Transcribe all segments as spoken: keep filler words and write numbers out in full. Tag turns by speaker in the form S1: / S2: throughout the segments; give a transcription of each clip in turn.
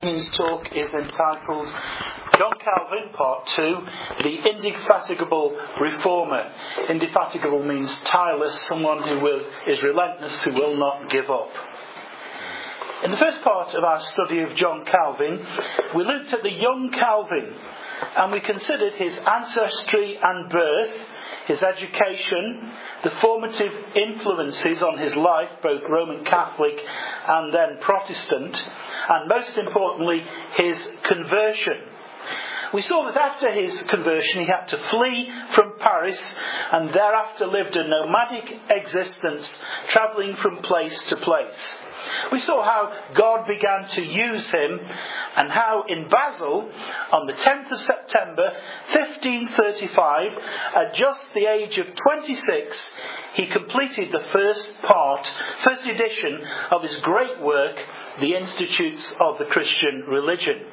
S1: His talk is entitled John Calvin, Part two, The Indefatigable Reformer. Indefatigable means tireless, someone who will, is relentless, who will not give up. In the first part of our study of John Calvin, we looked at the young Calvin, and we considered his ancestry and birth, his education, the formative influences on his life, both Roman Catholic and then Protestant, and most importantly, his conversion. We saw that after his conversion he had to flee from Paris and thereafter lived a nomadic existence, travelling from place to place. We saw how God began to use him and how in Basel, on the tenth of September fifteen thirty-five, at just the age of twenty-six, he completed the first part, first edition of his great work, The Institutes of the Christian Religion.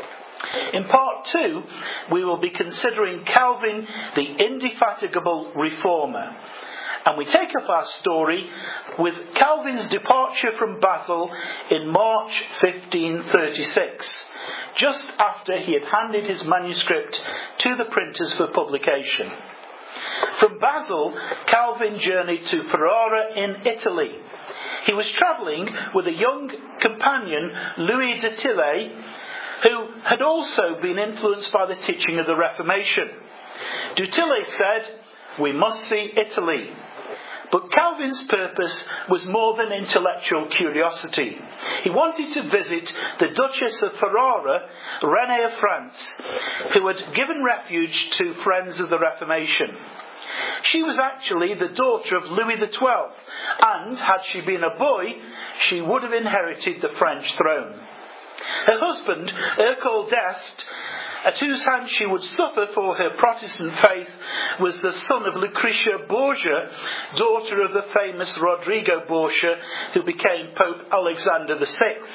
S1: In part two, we will be considering Calvin, the indefatigable reformer. And we take up our story with Calvin's departure from Basel in March fifteen thirty-six, just after he had handed his manuscript to the printers for publication. From Basel, Calvin journeyed to Ferrara in Italy. He was travelling with a young companion, Louis de Tillet, who had also been influenced by the teaching of the Reformation. De Tillet said, "We must see Italy." But Calvin's purpose was more than intellectual curiosity. He wanted to visit the Duchess of Ferrara, Renée of France, who had given refuge to friends of the Reformation. She was actually the daughter of Louis the Twelfth, and had she been a boy, she would have inherited the French throne. Her husband, Ercole d'Este, at whose hand she would suffer for her Protestant faith, was the son of Lucretia Borgia, daughter of the famous Rodrigo Borgia, who became Pope Alexander the Sixth.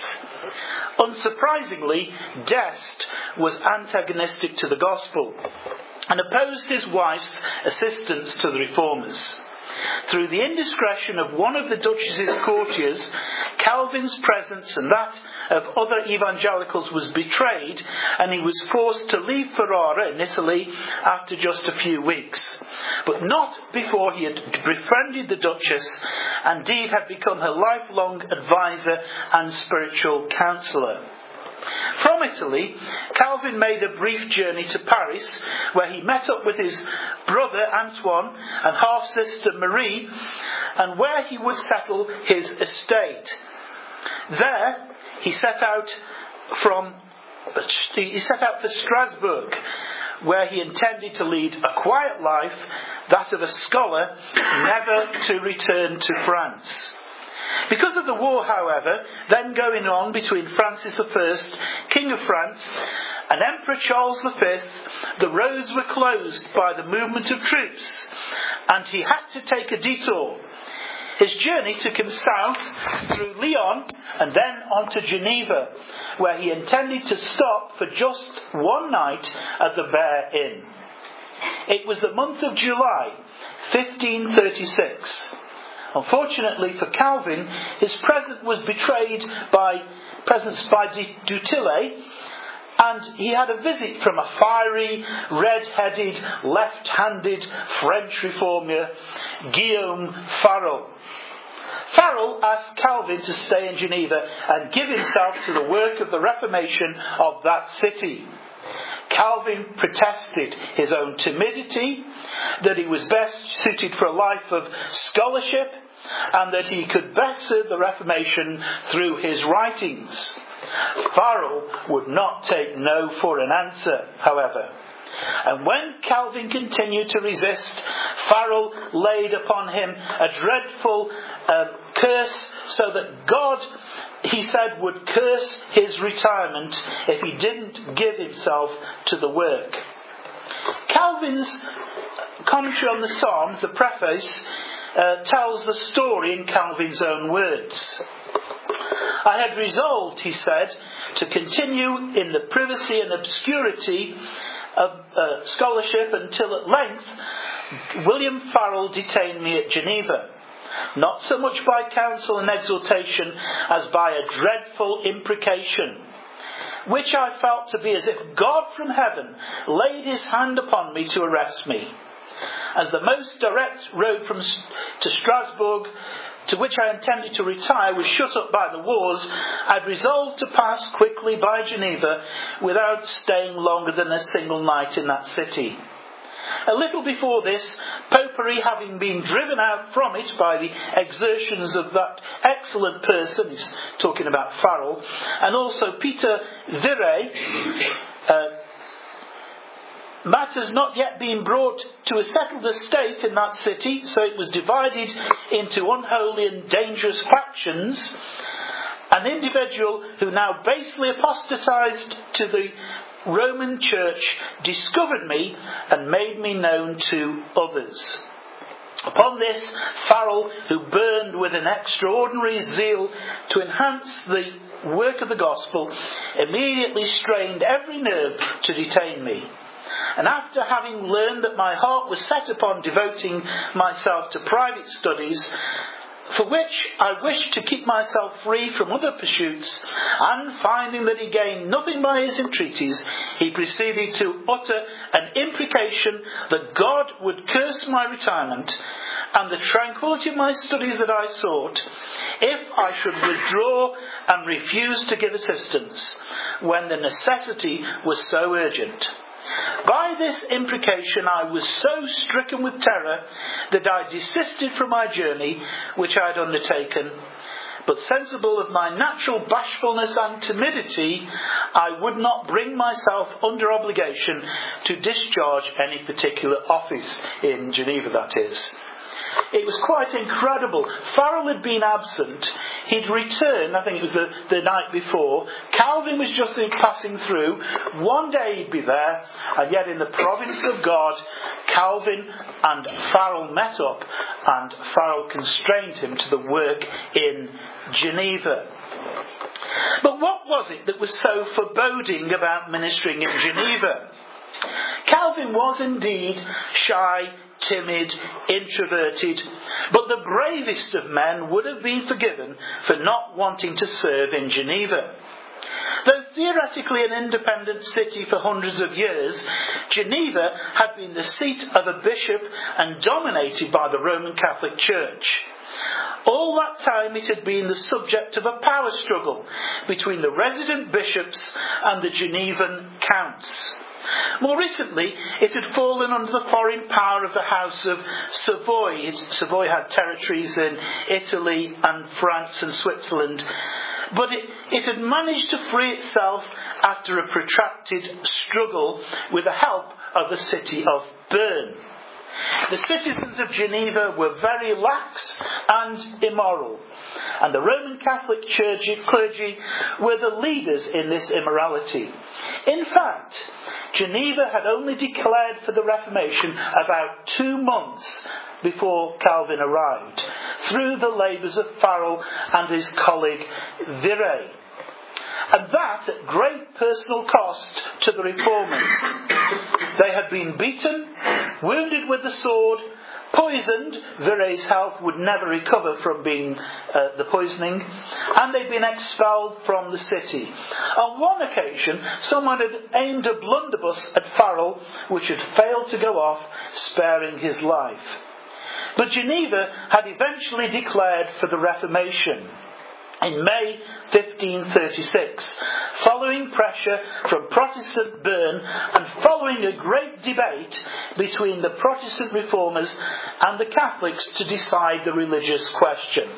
S1: Unsurprisingly, d'Este was antagonistic to the gospel and opposed his wife's assistance to the reformers. Through the indiscretion of one of the Duchess's courtiers, Calvin's presence and that of other evangelicals was betrayed, and he was forced to leave Ferrara in Italy after just a few weeks. But not before he had befriended the Duchess, and indeed had become her lifelong advisor and spiritual counsellor. From Italy, Calvin made a brief journey to Paris, where he met up with his brother Antoine and half-sister Marie, and where he would settle his estate. There, he set out from he set out for Strasbourg, where he intended to lead a quiet life, that of a scholar, never to return to France. Because of the war, however, then going on between Francis the First, King of France, and Emperor Charles the Fifth, the roads were closed by the movement of troops, and he had to take a detour. His journey took him south through Lyon and then on to Geneva, where he intended to stop for just one night at the Bear Inn. It was the month of July, fifteen thirty-six. Unfortunately for Calvin, his presence was betrayed by presence by Du Tillet, and he had a visit from a fiery, red-headed, left-handed French reformer, Guillaume Farel. Farel asked Calvin to stay in Geneva and give himself to the work of the Reformation of that city. Calvin protested his own timidity, that he was best suited for a life of scholarship, and that he could best serve the Reformation through his writings. Farel would not take no for an answer, however. And when Calvin continued to resist, Farel laid upon him a dreadful uh, curse, so that God, he said, would curse his retirement if he didn't give himself to the work. Calvin's commentary on the Psalms, the preface, uh, tells the story in Calvin's own words. "I had resolved," he said, "to continue in the privacy and obscurity of uh, scholarship until at length William Farel detained me at Geneva. not so much by counsel and exhortation as by a dreadful imprecation. which I felt to be as if God from heaven laid his hand upon me to arrest me. As the most direct road from to Strasbourg, to which I intended to retire, was shut up by the wars, I'd resolved to pass quickly by Geneva without staying longer than a single night in that city. A little before this, Popery, having been driven out from it by the exertions of that excellent person, he's talking about Farel, and also Peter Viret, uh, matters not yet being brought to a settled estate in that city, so it was divided into unholy and dangerous factions. An individual who now basely apostatized to the Roman Church discovered me and made me known to others. Upon this, Farel, who burned with an extraordinary zeal to enhance the work of the gospel, immediately strained every nerve to detain me. And after having learned that my heart was set upon devoting myself to private studies, for which I wished to keep myself free from other pursuits, and finding that he gained nothing by his entreaties, he proceeded to utter an imprecation that God would curse my retirement and the tranquillity of my studies that I sought, if I should withdraw and refuse to give assistance, when the necessity was so urgent. By this imprecation I was so stricken with terror that I desisted from my journey which I had undertaken, but sensible of my natural bashfulness and timidity, I would not bring myself under obligation to discharge any particular office in Geneva, that is. It was quite incredible. Farel had been absent. He'd returned, I think it was the, the night before. Calvin was just passing through. One day he'd be there, and yet in the province of God, Calvin and Farel met up, and Farel constrained him to the work in Geneva. But what was it that was so foreboding about ministering in Geneva? Calvin was indeed shy, timid, introverted, but the bravest of men would have been forgiven for not wanting to serve in Geneva. Though theoretically an independent city for hundreds of years, Geneva had been the seat of a bishop and dominated by the Roman Catholic Church. All that time it had been the subject of a power struggle between the resident bishops and the Genevan counts. More recently, it had fallen under the foreign power of the House of Savoy. Savoy had territories in Italy and France and Switzerland, but it, it had managed to free itself after a protracted struggle with the help of the city of Bern. The citizens of Geneva were very lax and immoral, and the Roman Catholic clergy were the leaders in this immorality. In fact, Geneva had only declared for the Reformation about two months before Calvin arrived, through the labours of Farel and his colleague Viret. And that at great personal cost to the reformers. They had been beaten, wounded with the sword, poisoned. Viret's health would never recover from being uh, the poisoning, and they'd been expelled from the city. On one occasion, someone had aimed a blunderbuss at Farel, which had failed to go off, sparing his life. But Geneva had eventually declared for the Reformation in May fifteen thirty-six, following pressure from Protestant Bern and following a great debate between the Protestant reformers and the Catholics to decide the religious question.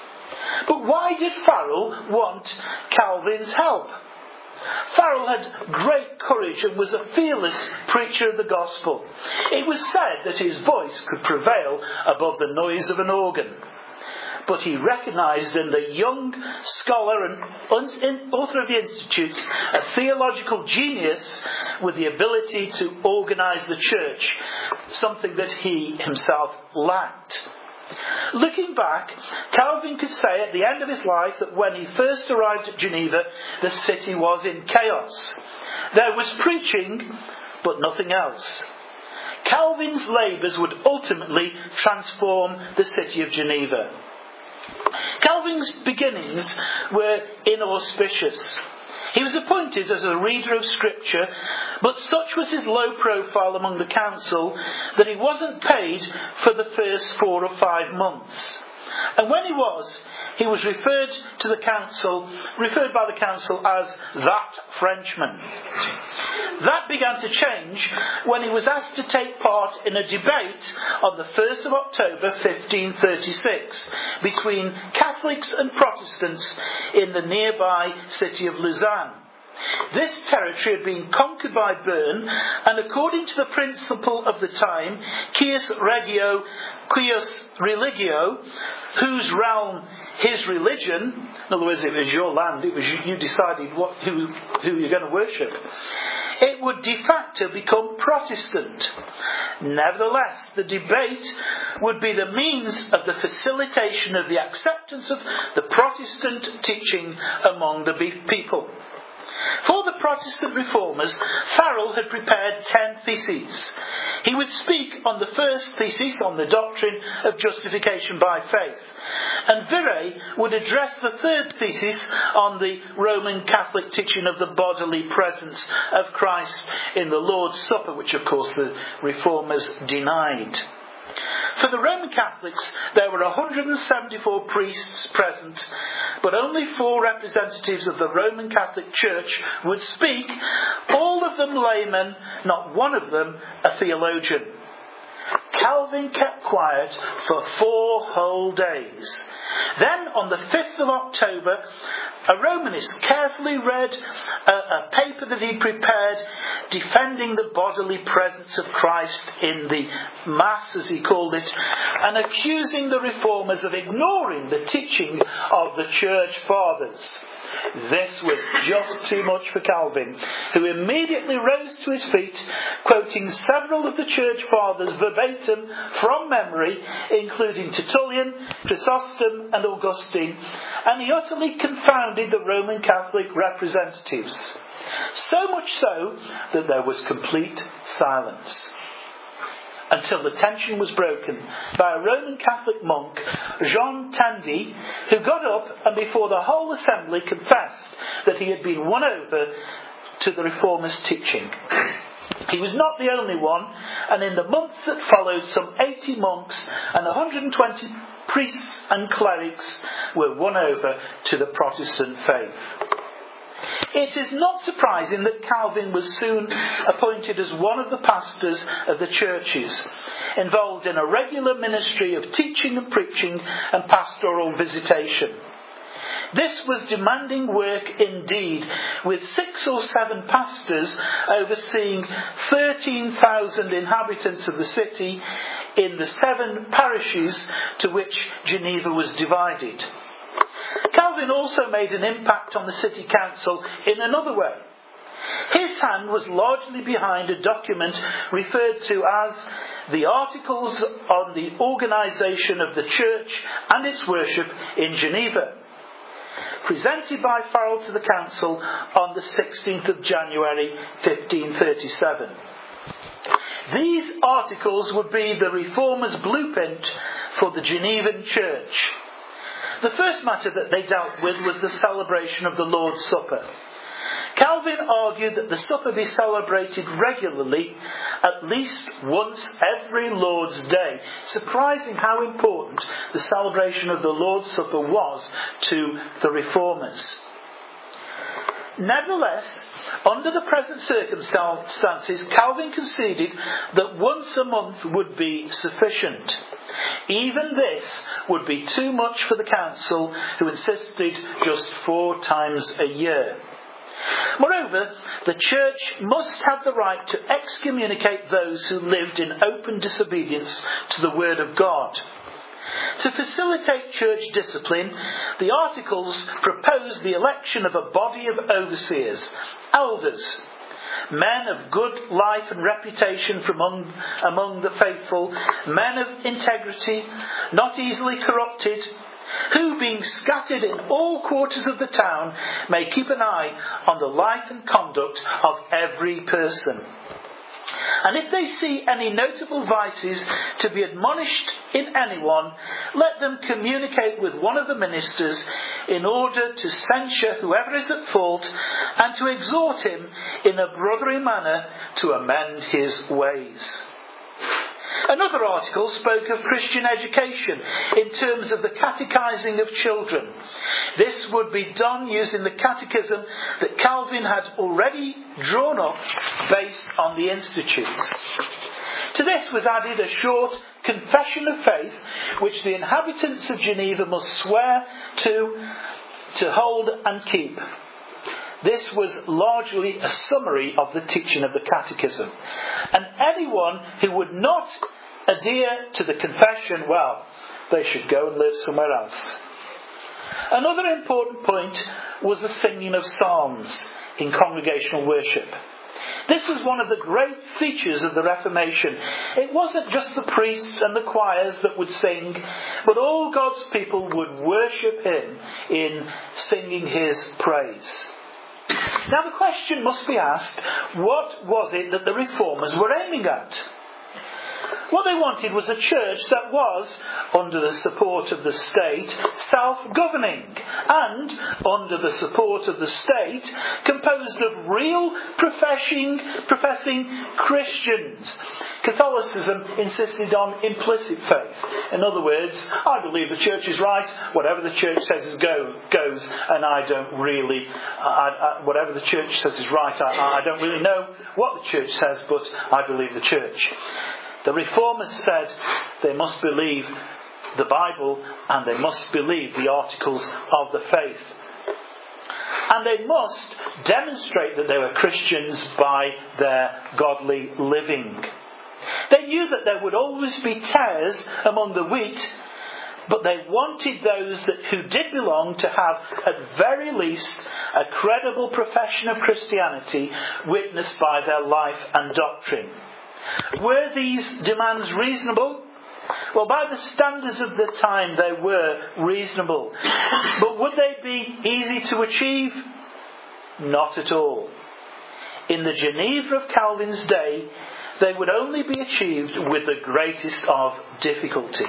S1: But why did Farel want Calvin's help? Farel had great courage and was a fearless preacher of the gospel. It was said that his voice could prevail above the noise of an organ. But he recognised in the young scholar and author of the Institutes a theological genius with the ability to organise the church, something that he himself lacked. Looking back, Calvin could say at the end of his life that when he first arrived at Geneva, the city was in chaos. There was preaching, but nothing else. Calvin's labours would ultimately transform the city of Geneva. Calvin's beginnings were inauspicious. He was appointed as a reader of Scripture, but such was his low profile among the council that he wasn't paid for the first four or five months. And when he was, he was referred to the council, referred by the council as that Frenchman. That began to change when he was asked to take part in a debate on the first of October fifteen thirty-six between Catholics and Protestants in the nearby city of Lausanne. This territory had been conquered by Bern, and according to the principle of the time, Cuius Regio, Cuius Religio, whose realm, his religion, in other words, it was your land, it was you, you decided what, who, who you're going to worship, it would de facto become Protestant. Nevertheless, the debate would be the means of the facilitation of the acceptance of the Protestant teaching among the people. For the Protestant reformers, Farel had prepared ten theses. He would speak on the first thesis, on the doctrine of justification by faith, and Viret would address the third thesis on the Roman Catholic teaching of the bodily presence of Christ in the Lord's Supper, which of course the reformers denied. For the Roman Catholics, there were one hundred seventy-four priests present, but only four representatives of the Roman Catholic Church would speak, all of them laymen, not one of them a theologian. Calvin kept quiet for four whole days. Then, on the fifth of October, a Romanist carefully read a, a paper that he prepared defending the bodily presence of Christ in the Mass, as he called it, and accusing the reformers of ignoring the teaching of the Church Fathers. This was just too much for Calvin, who immediately rose to his feet, quoting several of the Church Fathers verbatim from memory, including Tertullian, Chrysostom and Augustine, and he utterly confounded the Roman Catholic representatives. So much so that there was complete silence, until the tension was broken by a Roman Catholic monk, Jean Tandy, who got up and before the whole assembly confessed that he had been won over to the Reformers' teaching. He was not the only one, and in the months that followed, some eighty monks and one hundred twenty priests and clerics were won over to the Protestant faith. It is not surprising that Calvin was soon appointed as one of the pastors of the churches, involved in a regular ministry of teaching and preaching and pastoral visitation. This was demanding work indeed, with six or seven pastors overseeing thirteen thousand inhabitants of the city in the seven parishes to which Geneva was divided. Calvin also made an impact on the city council in another way. His hand was largely behind a document referred to as the Articles on the Organisation of the Church and its Worship in Geneva, presented by Farel to the council on the sixteenth of January fifteen thirty-seven. These articles would be the Reformers' blueprint for the Genevan Church. The first matter that they dealt with was the celebration of the Lord's Supper. Calvin argued that the supper be celebrated regularly, at least once every Lord's Day. Surprising how important the celebration of the Lord's Supper was to the Reformers. Nevertheless, under the present circumstances, Calvin conceded that once a month would be sufficient. Even this would be too much for the council, who insisted just four times a year. Moreover, the church must have the right to excommunicate those who lived in open disobedience to the word of God. To facilitate church discipline, the articles proposed the election of a body of overseers, elders, men of good life and reputation from among, among the faithful, men of integrity, not easily corrupted, who, being scattered in all quarters of the town, may keep an eye on the life and conduct of every person. And if they see any notable vices to be admonished in anyone, let them communicate with one of the ministers in order to censure whoever is at fault and to exhort him in a brotherly manner to amend his ways. Another article spoke of Christian education in terms of the catechizing of children. This would be done using the catechism that Calvin had already drawn up based on the Institutes. To this was added a short confession of faith which the inhabitants of Geneva must swear to, to hold and keep. This was largely a summary of the teaching of the catechism. And anyone who would not adhere to the confession, well, they should go and live somewhere else. Another important point was the singing of psalms in congregational worship. This was one of the great features of the Reformation. It wasn't just the priests and the choirs that would sing, but all God's people would worship him in singing his praise. Now the question must be asked, what was it that the Reformers were aiming at? What they wanted was a church that was, under the support of the state, self-governing, and, under the support of the state, composed of real professing, professing Christians. Catholicism insisted on implicit faith. In other words, I believe the church is right, whatever the church says is go, goes, and I don't really, I, I, whatever the church says is right, I, I don't really know what the church says, but I believe the church. The Reformers said they must believe the Bible and they must believe the articles of the faith. And they must demonstrate that they were Christians by their godly living. They knew that there would always be tares among the wheat, but they wanted those that, who did belong to have, at very least, a credible profession of Christianity witnessed by their life and doctrine. Were these demands reasonable? Well, by the standards of the time, they were reasonable. But would they be easy to achieve? Not at all. In the Geneva of Calvin's day, they would only be achieved with the greatest of difficulty.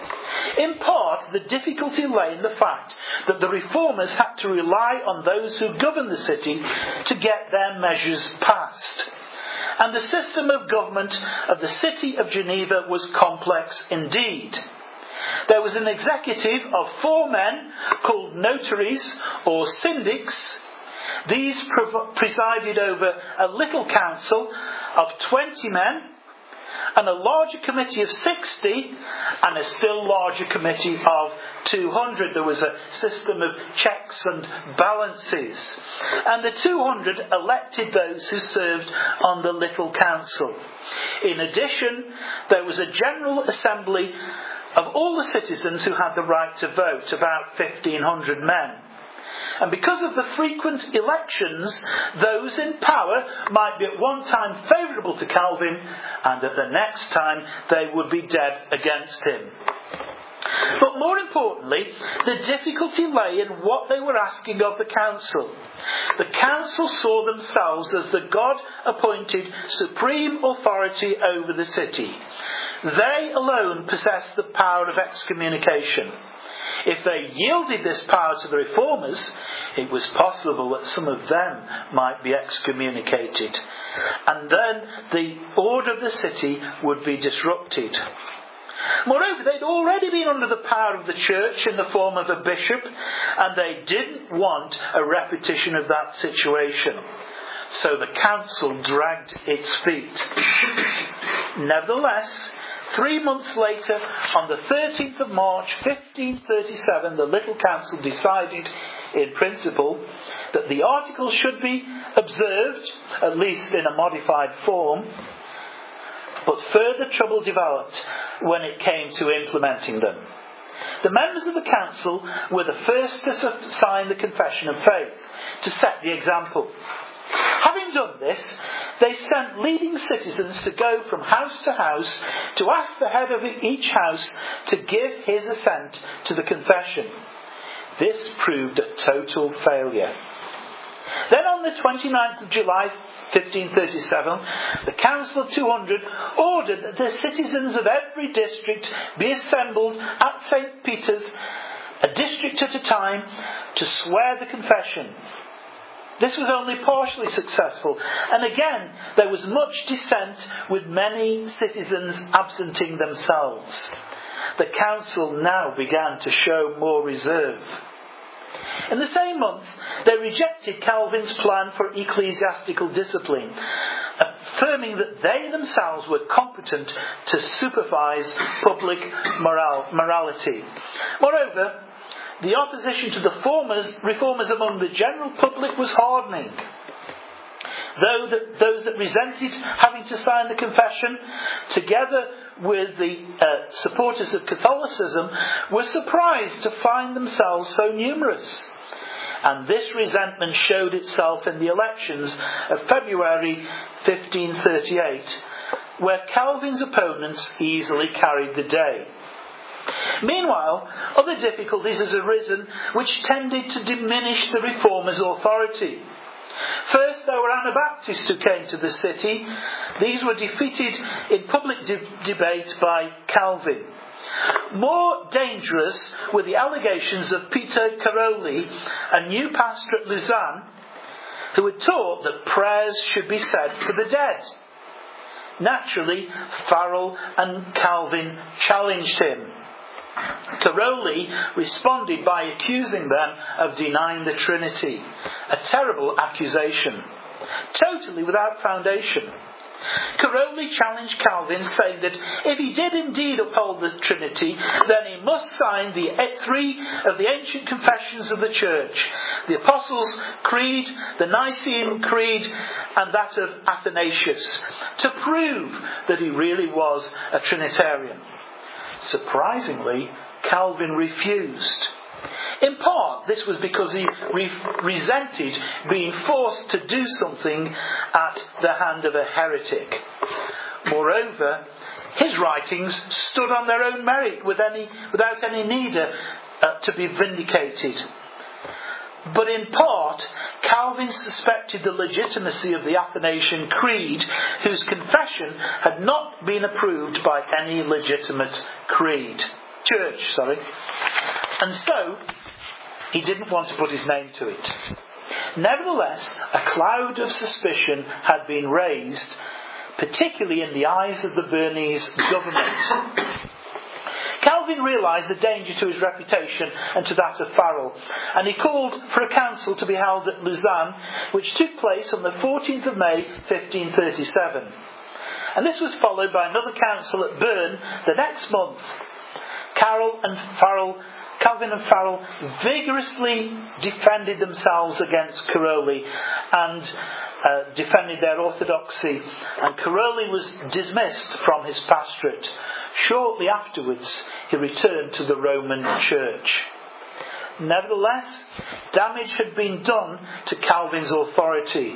S1: In part, the difficulty lay in the fact that the Reformers had to rely on those who governed the city to get their measures passed. And the system of government of the city of Geneva was complex indeed. There was an executive of four men called notaries or syndics. These presided over a little council of twenty men, and a larger committee of sixty, and a still larger committee of two hundred. There was a system of checks and balances. And the two hundred elected those who served on the little council. In addition, there was a general assembly of all the citizens who had the right to vote, about fifteen hundred men. And because of the frequent elections, those in power might be at one time favourable to Calvin, and at the next time they would be dead against him. But more importantly, the difficulty lay in what they were asking of the council. The council saw themselves as the God-appointed supreme authority over the city. They alone possessed the power of excommunication. If they yielded this power to the Reformers, it was possible that some of them might be excommunicated. And then the order of the city would be disrupted. Moreover, they'd already been under the power of the church in the form of a bishop, and they didn't want a repetition of that situation. So the council dragged its feet. Nevertheless, three months later, on the thirteenth of March, fifteen thirty-seven, the little council decided, in principle, that the articles should be observed, at least in a modified form. But further trouble developed when it came to implementing them. The members of the council were the first to sign the Confession of Faith, to set the example. Having done this, they sent leading citizens to go from house to house to ask the head of each house to give his assent to the confession. This proved a total failure. Then on the twenty-ninth of July, fifteen thirty-seven, the Council of two hundred ordered that the citizens of every district be assembled at Saint Peter's, a district at a time, to swear the confession. this was only partially successful, and again there was much dissent, with many citizens absenting themselves. The council now began to show more reserve. In the same month, they rejected Calvin's plan for ecclesiastical discipline, affirming that they themselves were competent to supervise public moral, morality. Moreover, the opposition to the formers, reformers among the general public was hardening. Though that, those that resented having to sign the confession, together with the uh, supporters of Catholicism, were surprised to find themselves so numerous. And this resentment showed itself in the elections of February fifteen thirty-eight, where Calvin's opponents easily carried the day. Meanwhile, other difficulties has arisen which tended to diminish the reformers' authority. First, there were Anabaptists who came to the city. These were defeated in public de- debate by Calvin. More dangerous were the allegations of Peter Caroli, a new pastor at Lausanne, who had taught that prayers should be said for the dead. Naturally, Farel and Calvin challenged him. Caroli responded by accusing them of denying the Trinity, a terrible accusation, totally without foundation. Caroli challenged Calvin, saying that if he did indeed uphold the Trinity, then he must sign the three of the ancient confessions of the Church: the Apostles' Creed, the Nicene Creed, and that of Athanasius, to prove that he really was a Trinitarian. Surprisingly, Calvin refused. In part, this was because he re- resented being forced to do something at the hand of a heretic. Moreover, his writings stood on their own merit with any, without any need uh, to be vindicated. But in part, Calvin suspected the legitimacy of the Athanasian Creed, whose confession had not been approved by any legitimate creed. Church, sorry. And so, he didn't want to put his name to it. Nevertheless, a cloud of suspicion had been raised, particularly in the eyes of the Bernese government. Calvin realised the danger to his reputation and to that of Farel, and he called for a council to be held at Lausanne, which took place on the fourteenth of May fifteen thirty-seven. And this was followed by another council at Bern the next month. Carol and Farel, Calvin and Farel vigorously defended themselves against Caroli and uh, defended their orthodoxy, and Caroli was dismissed from his pastorate. Shortly afterwards, he returned to the Roman Church. Nevertheless, damage had been done to Calvin's authority.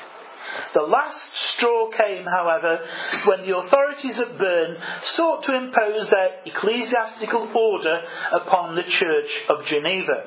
S1: The last straw came, however, when the authorities at Bern sought to impose their ecclesiastical order upon the Church of Geneva.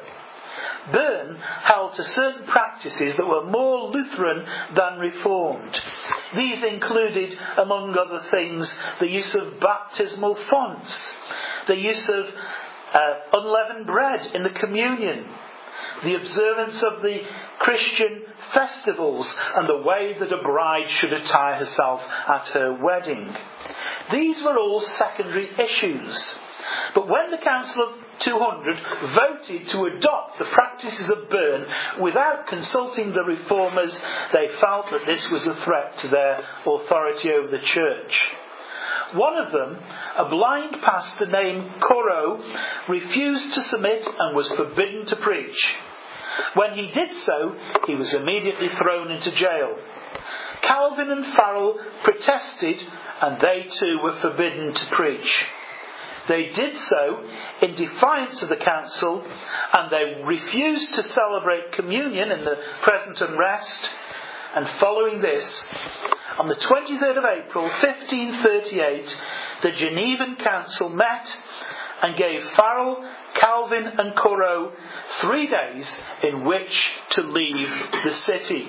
S1: Bern held to certain practices that were more Lutheran than Reformed. These included, among other things, the use of baptismal fonts, the use of uh, unleavened bread in the communion, the observance of the Christian festivals, and the way that a bride should attire herself at her wedding. These were all secondary issues. But when the Council of two hundred voted to adopt the practices of Bern without consulting the reformers, they felt that this was a threat to their authority over the church. One of them, a blind pastor named Corot, refused to submit and was forbidden to preach. When he did so, he was immediately thrown into jail. Calvin and Farel protested, and they too were forbidden to preach. They did so in defiance of the council, and they refused to celebrate communion in the present unrest. And following this, on the twenty-third of April fifteen thirty-eight, the Genevan Council met and gave Farel, Calvin and Corot three days in which to leave the city.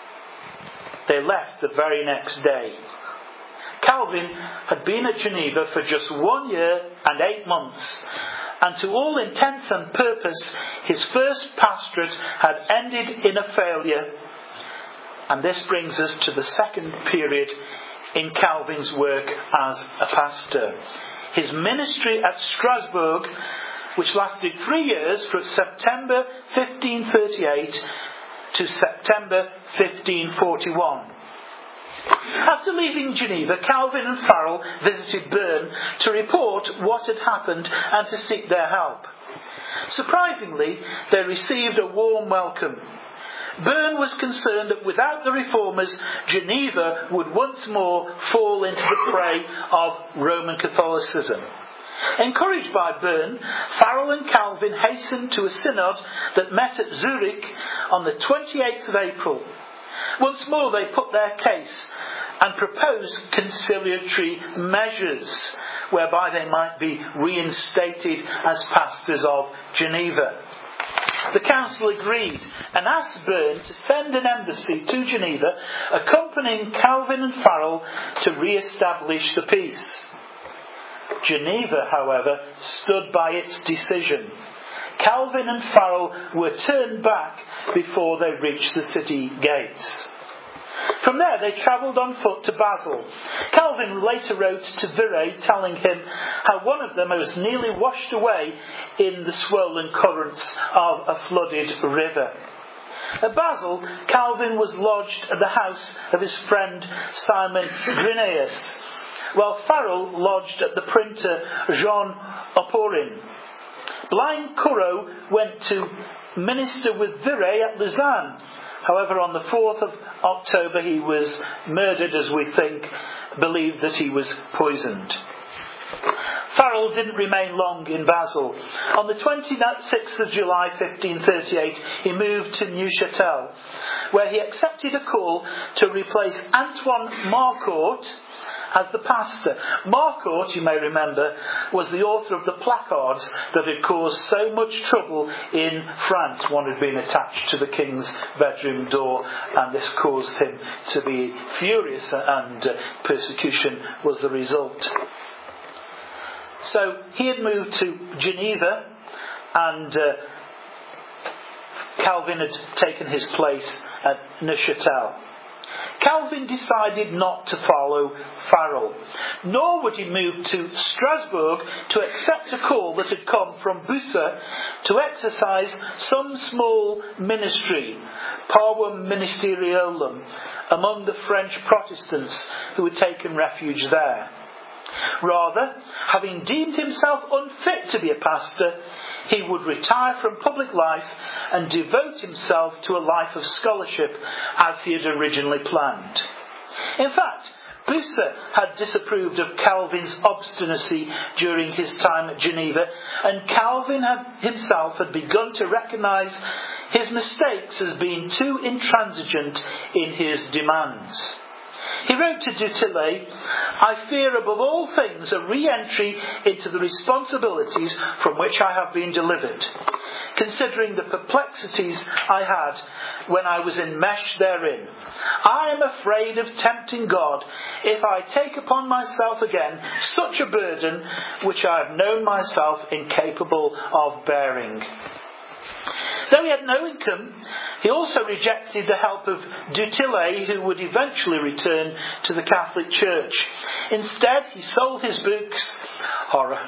S1: They left the very next day. Calvin had been at Geneva for just one year and eight months, and to all intents and purpose, his first pastorate had ended in a failure. And this brings us to the second period in Calvin's work as a pastor. His ministry at Strasbourg, which lasted three years from September fifteen thirty-eight to September fifteen forty-one. After leaving Geneva, Calvin and Farel visited Bern to report what had happened and to seek their help. Surprisingly, they received a warm welcome. Bern was concerned that without the reformers, Geneva would once more fall into the prey of Roman Catholicism. Encouraged by Bern, Farel and Calvin hastened to a synod that met at Zurich on the twenty-eighth of April. Once more they put their case and proposed conciliatory measures whereby they might be reinstated as pastors of Geneva. The council agreed and asked Bern to send an embassy to Geneva accompanying Calvin and Farel to re-establish the peace. Geneva, however, stood by its decision. Calvin and Farel were turned back before they reached the city gates. From there they travelled on foot to Basel. Calvin later wrote to Viret telling him how one of them was nearly washed away in the swollen currents of a flooded river. At Basel, Calvin was lodged at the house of his friend Simon Grynaeus, while Farel lodged at the printer Jean Oporin. Blind Curro went to minister with Viret at Lausanne. However, on the fourth of October he was murdered, as we think, believed that he was poisoned. Farel didn't remain long in Basel. On the twenty-sixth of July fifteen thirty-eight he moved to Neuchâtel, where he accepted a call to replace Antoine Marcourt as the pastor. Marcourt, you may remember, was the author of the placards that had caused so much trouble in France. One had been attached to the king's bedroom door, and this caused him to be furious, and uh, persecution was the result. So he had moved to Geneva, and uh, Calvin had taken his place at Neuchâtel. Calvin decided not to follow Farel, nor would he move to Strasbourg to accept a call that had come from Bucer to exercise some small ministry, parvum ministeriolum, among the French Protestants who had taken refuge there. Rather, having deemed himself unfit to be a pastor, he would retire from public life and devote himself to a life of scholarship as he had originally planned. In fact, Bucer had disapproved of Calvin's obstinacy during his time at Geneva, and Calvin had, himself had begun to recognise his mistakes as being too intransigent in his demands. He wrote to du Tillet, "I fear above all things a re-entry into the responsibilities from which I have been delivered, considering the perplexities I had when I was enmeshed therein. I am afraid of tempting God if I take upon myself again such a burden which I have known myself incapable of bearing." Though he had no income, he also rejected the help of du Tillet, who would eventually return to the Catholic Church. Instead, he sold his books, horror,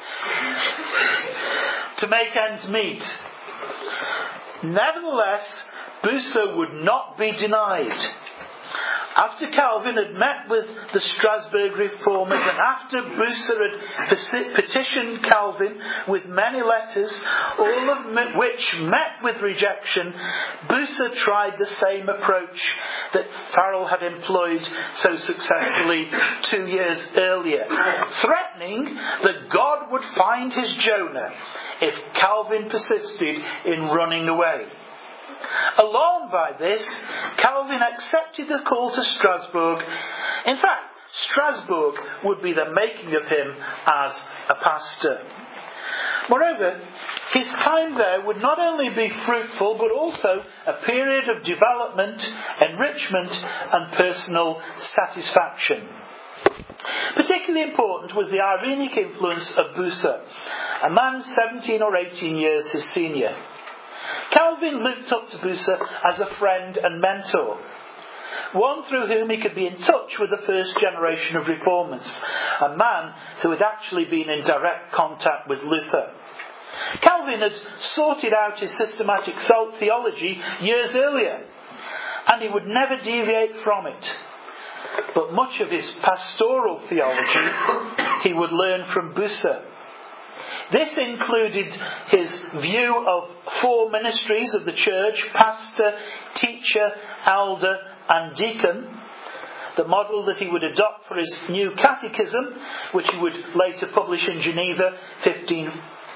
S1: to make ends meet. Nevertheless, Bucer would not be denied. After Calvin had met with the Strasbourg reformers, and after Bucer had petitioned Calvin with many letters, all of which met with rejection, Bucer tried the same approach that Farel had employed so successfully two years earlier, threatening that God would find his Jonah if Calvin persisted in running away. Alarmed by this, Calvin accepted the call to Strasbourg. In fact, Strasbourg would be the making of him as a pastor. Moreover, his time there would not only be fruitful, but also a period of development, enrichment, and personal satisfaction. Particularly important was the irenic influence of Bucer. a man seventeen or eighteen years his senior. Calvin looked up to Bucer as a friend and mentor, one through whom he could be in touch with the first generation of reformers, a man who had actually been in direct contact with Luther. Calvin had sorted out his systematic theology years earlier, and he would never deviate from it. But much of his pastoral theology he would learn from Bucer. This included his view of four ministries of the church: pastor, teacher, elder and deacon, the model that he would adopt for his new catechism, which he would later publish in Geneva fifteen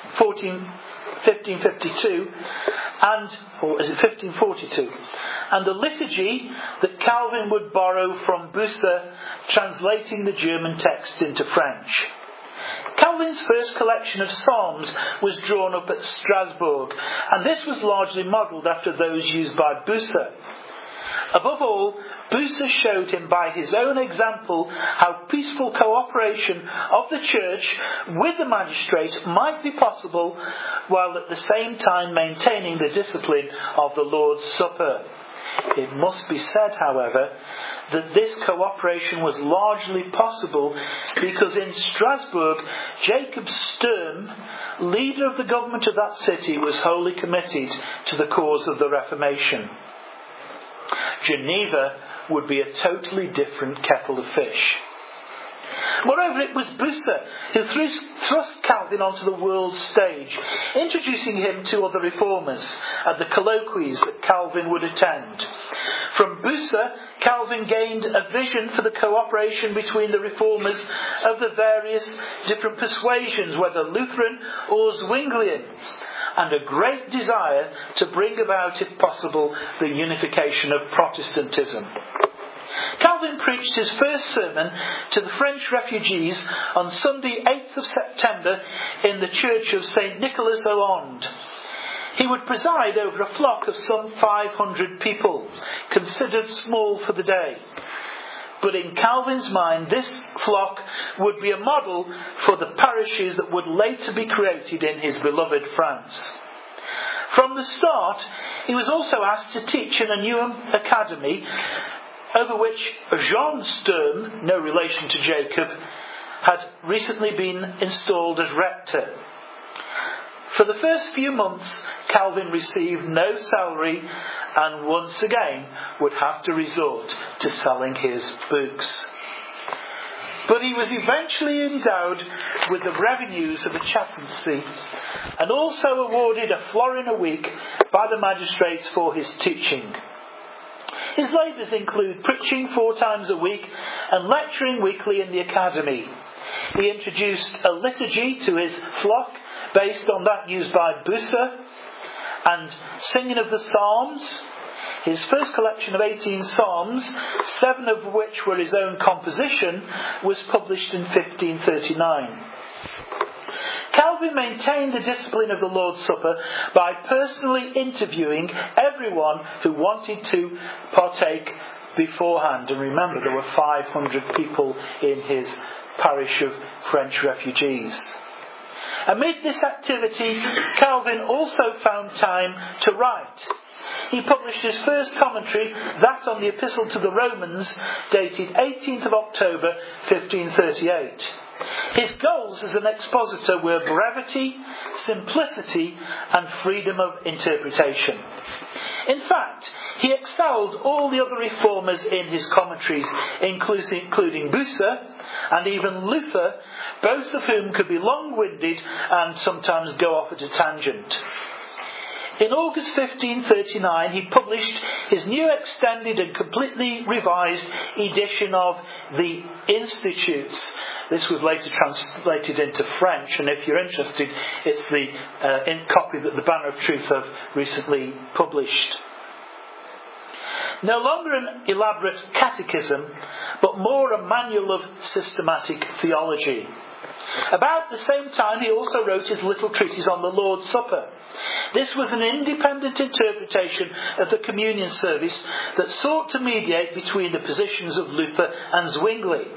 S1: fifty-two, and or is it fifteen forty-two, and the liturgy that Calvin would borrow from Bucer, translating the German text into French. Calvin's first collection of psalms was drawn up at Strasbourg, and this was largely modelled after those used by Bucer. Above all, Bucer showed him by his own example how peaceful cooperation of the church with the magistrate might be possible, while at the same time maintaining the discipline of the Lord's Supper. It must be said, however, that this cooperation was largely possible because in Strasbourg, Jacob Sturm, leader of the government of that city, was wholly committed to the cause of the Reformation. Geneva would be a totally different kettle of fish. Moreover, it was Bucer who thrust Calvin onto the world stage, introducing him to other reformers at the colloquies that Calvin would attend. From Bucer, Calvin gained a vision for the cooperation between the reformers of the various different persuasions, whether Lutheran or Zwinglian, and a great desire to bring about, if possible, the unification of Protestantism. Calvin preached his first sermon to the French refugees on Sunday, eighth of September, in the church of Saint Nicholas Hollande. He would preside over a flock of some five hundred people, considered small for the day. But in Calvin's mind, this flock would be a model for the parishes that would later be created in his beloved France. From the start, he was also asked to teach in a new academy, over which Jean Sturm, no relation to Jacob, had recently been installed as rector. For the first few months, Calvin received no salary and once again would have to resort to selling his books. But he was eventually endowed with the revenues of a chaplaincy and also awarded a florin a week by the magistrates for his teaching. His labours include preaching four times a week and lecturing weekly in the academy. He introduced a liturgy to his flock based on that used by Bucer, and singing of the Psalms. His first collection of eighteen psalms, seven of which were his own composition, was published in fifteen thirty-nine. Calvin maintained the discipline of the Lord's Supper by personally interviewing everyone who wanted to partake beforehand. And remember, there were five hundred people in his parish of French refugees. Amid this activity, Calvin also found time to write. He published his first commentary, that on the Epistle to the Romans, dated eighteenth of October, fifteen thirty-eight. His goals as an expositor were brevity, simplicity, and freedom of interpretation. In fact, he excelled all the other reformers in his commentaries, including Bucer and even Luther, both of whom could be long-winded and sometimes go off at a tangent. In August fifteen thirty-nine, he published his new extended and completely revised edition of the Institutes. This was later translated into French, and if you're interested, it's the uh, in copy that the Banner of Truth have recently published. No longer an elaborate catechism, but more a manual of systematic theology. About the same time, he also wrote his little treatise on the Lord's Supper. This was an independent interpretation of the communion service that sought to mediate between the positions of Luther and Zwingli.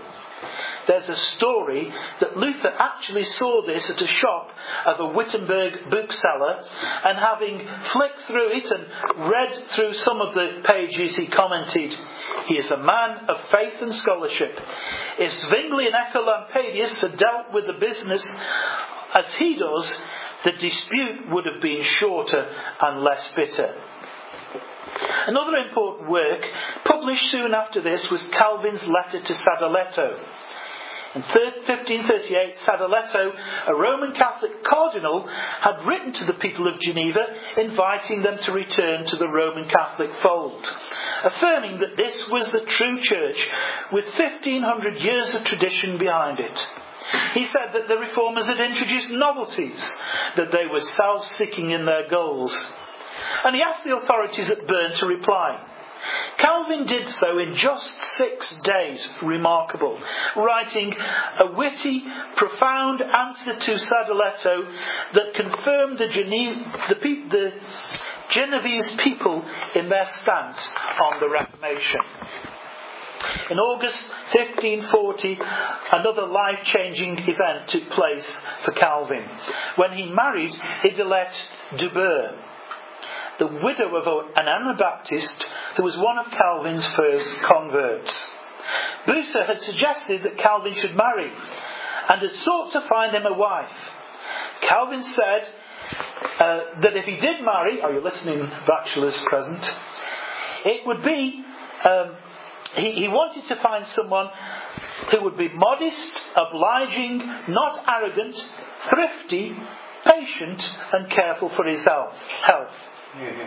S1: There's a story that Luther actually saw this at a shop of a Wittenberg bookseller, and having flicked through it and read through some of the pages, he commented, "He is a man of faith and scholarship. If Zwingli and Ecolampadius had dealt with the business as he does, the dispute would have been shorter and less bitter." Another important work, published soon after this, was Calvin's letter to Sadoleto. In fifteen thirty-eight, Sadoleto, a Roman Catholic cardinal, had written to the people of Geneva inviting them to return to the Roman Catholic fold, affirming that this was the true church with fifteen hundred years of tradition behind it. He said that the reformers had introduced novelties, that they were self-seeking in their goals. And he asked the authorities at Bern to reply. Calvin did so in just six days, remarkable, writing a witty, profound answer to Sadoleto that confirmed the, Gene- the, pe- the Genovese people in their stance on the Reformation. In August fifteen forty, another life-changing event took place for Calvin, when he married Idelette Dubeur, the widow of an Anabaptist who was one of Calvin's first converts. Bucer had suggested that Calvin should marry, and had sought to find him a wife. Calvin said uh, that if he did marry, are you listening, bachelors present? It would be, um, he, he wanted to find someone who would be modest, obliging, not arrogant, thrifty, patient, and careful for his health. health.
S2: Yeah,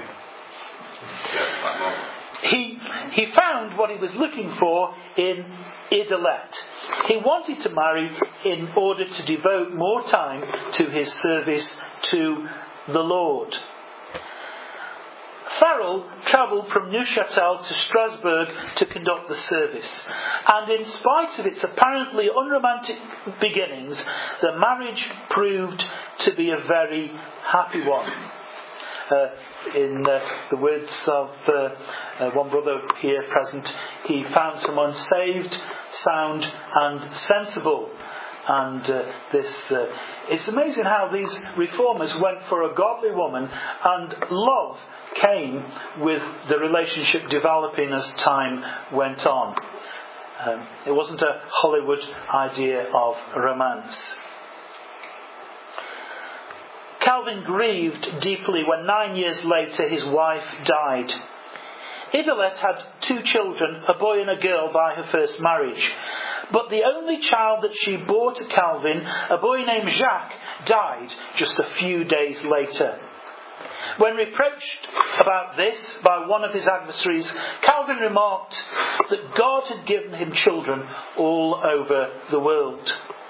S2: yeah.
S1: He he found what he was looking for in Idelette. He wanted to marry in order to devote more time to his service to the Lord. Farel travelled from Neuchâtel to Strasbourg to conduct the service, and in spite of its apparently unromantic beginnings, the marriage proved to be a very happy one. Uh, in uh, the words of uh, uh, one brother here present, he found someone saved, sound and sensible. And uh, this, uh, it's amazing how these reformers went for a godly woman, and love came with the relationship developing as time went on. Um, it wasn't a Hollywood idea of romance. Calvin grieved deeply when nine years later his wife died. Idelette had two children, a boy and a girl, by her first marriage. But the only child that she bore to Calvin, a boy named Jacques, died just a few days later. When reproached about this by one of his adversaries, Calvin remarked that God had given him children all over the world.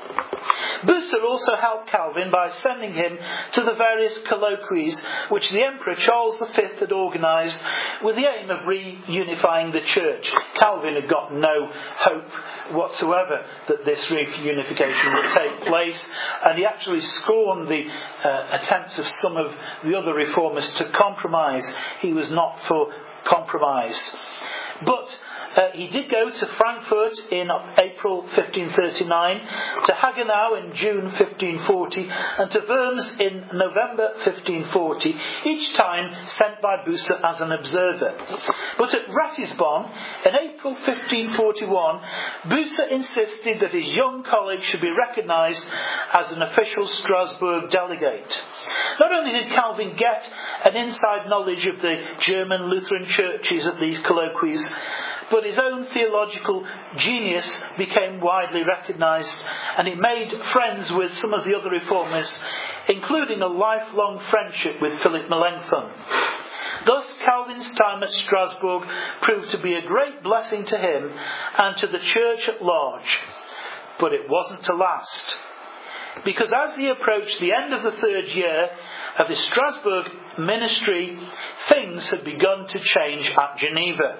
S1: Bucer also helped Calvin by sending him to the various colloquies which the Emperor Charles the Fifth had organised with the aim of reunifying the church. Calvin had got no hope whatsoever that this reunification would take place, and he actually scorned the uh, attempts of some of the other reformers to compromise. He was not for compromise. But Uh, he did go to Frankfurt in April fifteen thirty-nine, to Hagenau in June fifteen forty, and to Worms in November fifteen forty, each time sent by Bucer as an observer. But at Ratisbon in April fifteen forty-one, Bucer insisted that his young colleague should be recognised as an official Strasbourg delegate. Not only did Calvin get an inside knowledge of the German Lutheran churches at these colloquies, but his own theological genius became widely recognised, and he made friends with some of the other reformers, including a lifelong friendship with Philip Melanchthon. Thus, Calvin's time at Strasbourg proved to be a great blessing to him and to the church at large. But it wasn't to last, because as he approached the end of the third year of his Strasbourg ministry, things had begun to change at Geneva.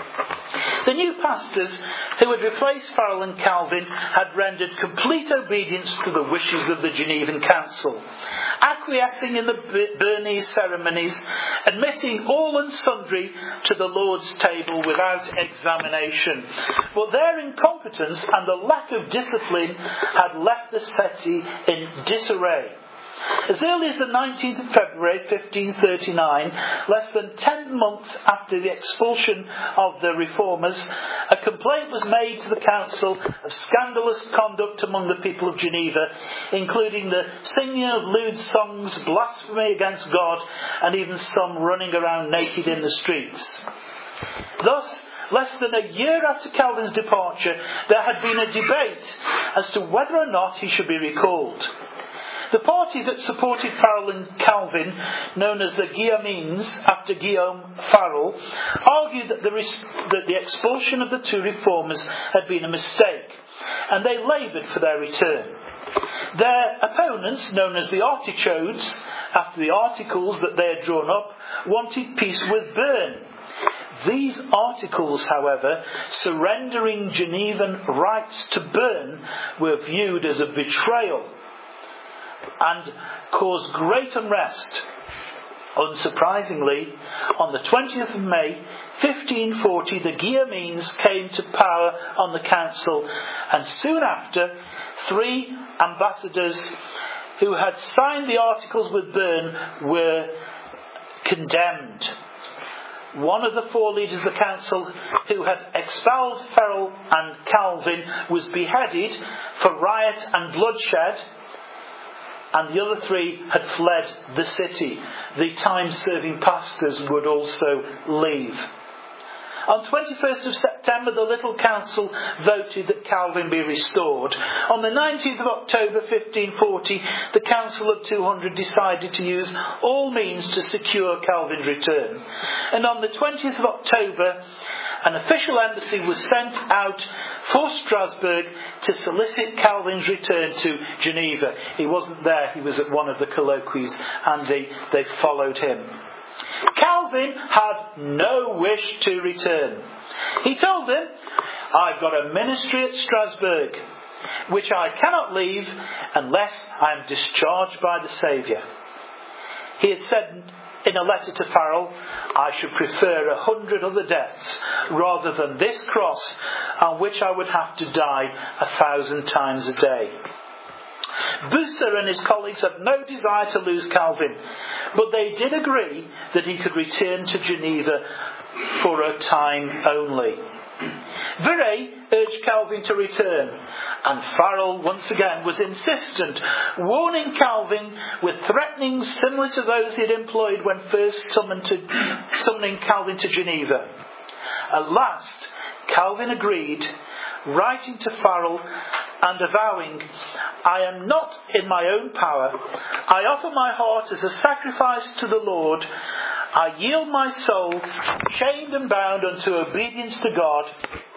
S1: The new pastors who had replaced Farel and Calvin had rendered complete obedience to the wishes of the Genevan Council, acquiescing in the Bernese ceremonies, admitting all and sundry to the Lord's table without examination. But their incompetence and the lack of discipline had left the city in disarray. As early as the nineteenth of February fifteen thirty-nine, less than ten months after the expulsion of the reformers, a complaint was made to the council of scandalous conduct among the people of Geneva, including the singing of lewd songs, blasphemy against God, and even some running around naked in the streets. Thus, less than a year after Calvin's departure, there had been a debate as to whether or not he should be recalled. The party that supported Farel and Calvin, known as the Guillaumeans, after Guillaume Farel, argued that the, res- that the expulsion of the two reformers had been a mistake, and they laboured for their return. Their opponents, known as the Artichaudes, after the articles that they had drawn up, wanted peace with Bern. These articles, however, surrendering Genevan rights to Bern, were viewed as a betrayal and caused great unrest. Unsurprisingly, on the twentieth of May fifteen forty, the Guillaumeans came to power on the council, and soon after, three ambassadors who had signed the articles with Bern were condemned. One of the four leaders of the council who had expelled Farel and Calvin was beheaded for riot and bloodshed, and the other three had fled the city. The time-serving pastors would also leave. On twenty-first of September, the little council voted that Calvin be restored. On the nineteenth of October fifteen forty, the council of two hundred decided to use all means to secure Calvin's return. And on the twentieth of October, an official embassy was sent out for Strasbourg to solicit Calvin's return to Geneva. He wasn't there, he was at one of the colloquies, and they, they followed him. Calvin had no wish to return. He told them, "I've got a ministry at Strasbourg, which I cannot leave unless I am discharged by the Saviour." He had said in a letter to Farel, "I should prefer a hundred other deaths rather than this cross on which I would have to die a thousand times a day." Bucer and his colleagues had no desire to lose Calvin, but they did agree that he could return to Geneva for a time only. Viret urged Calvin to return, and Farel once again was insistent, warning Calvin with threatenings similar to those he had employed when first summoned to, summoning Calvin to Geneva. At last, Calvin agreed, writing to Farel and avowing, "I am not in my own power. I offer my heart as a sacrifice to the Lord. I yield my soul, chained and bound, unto obedience to God."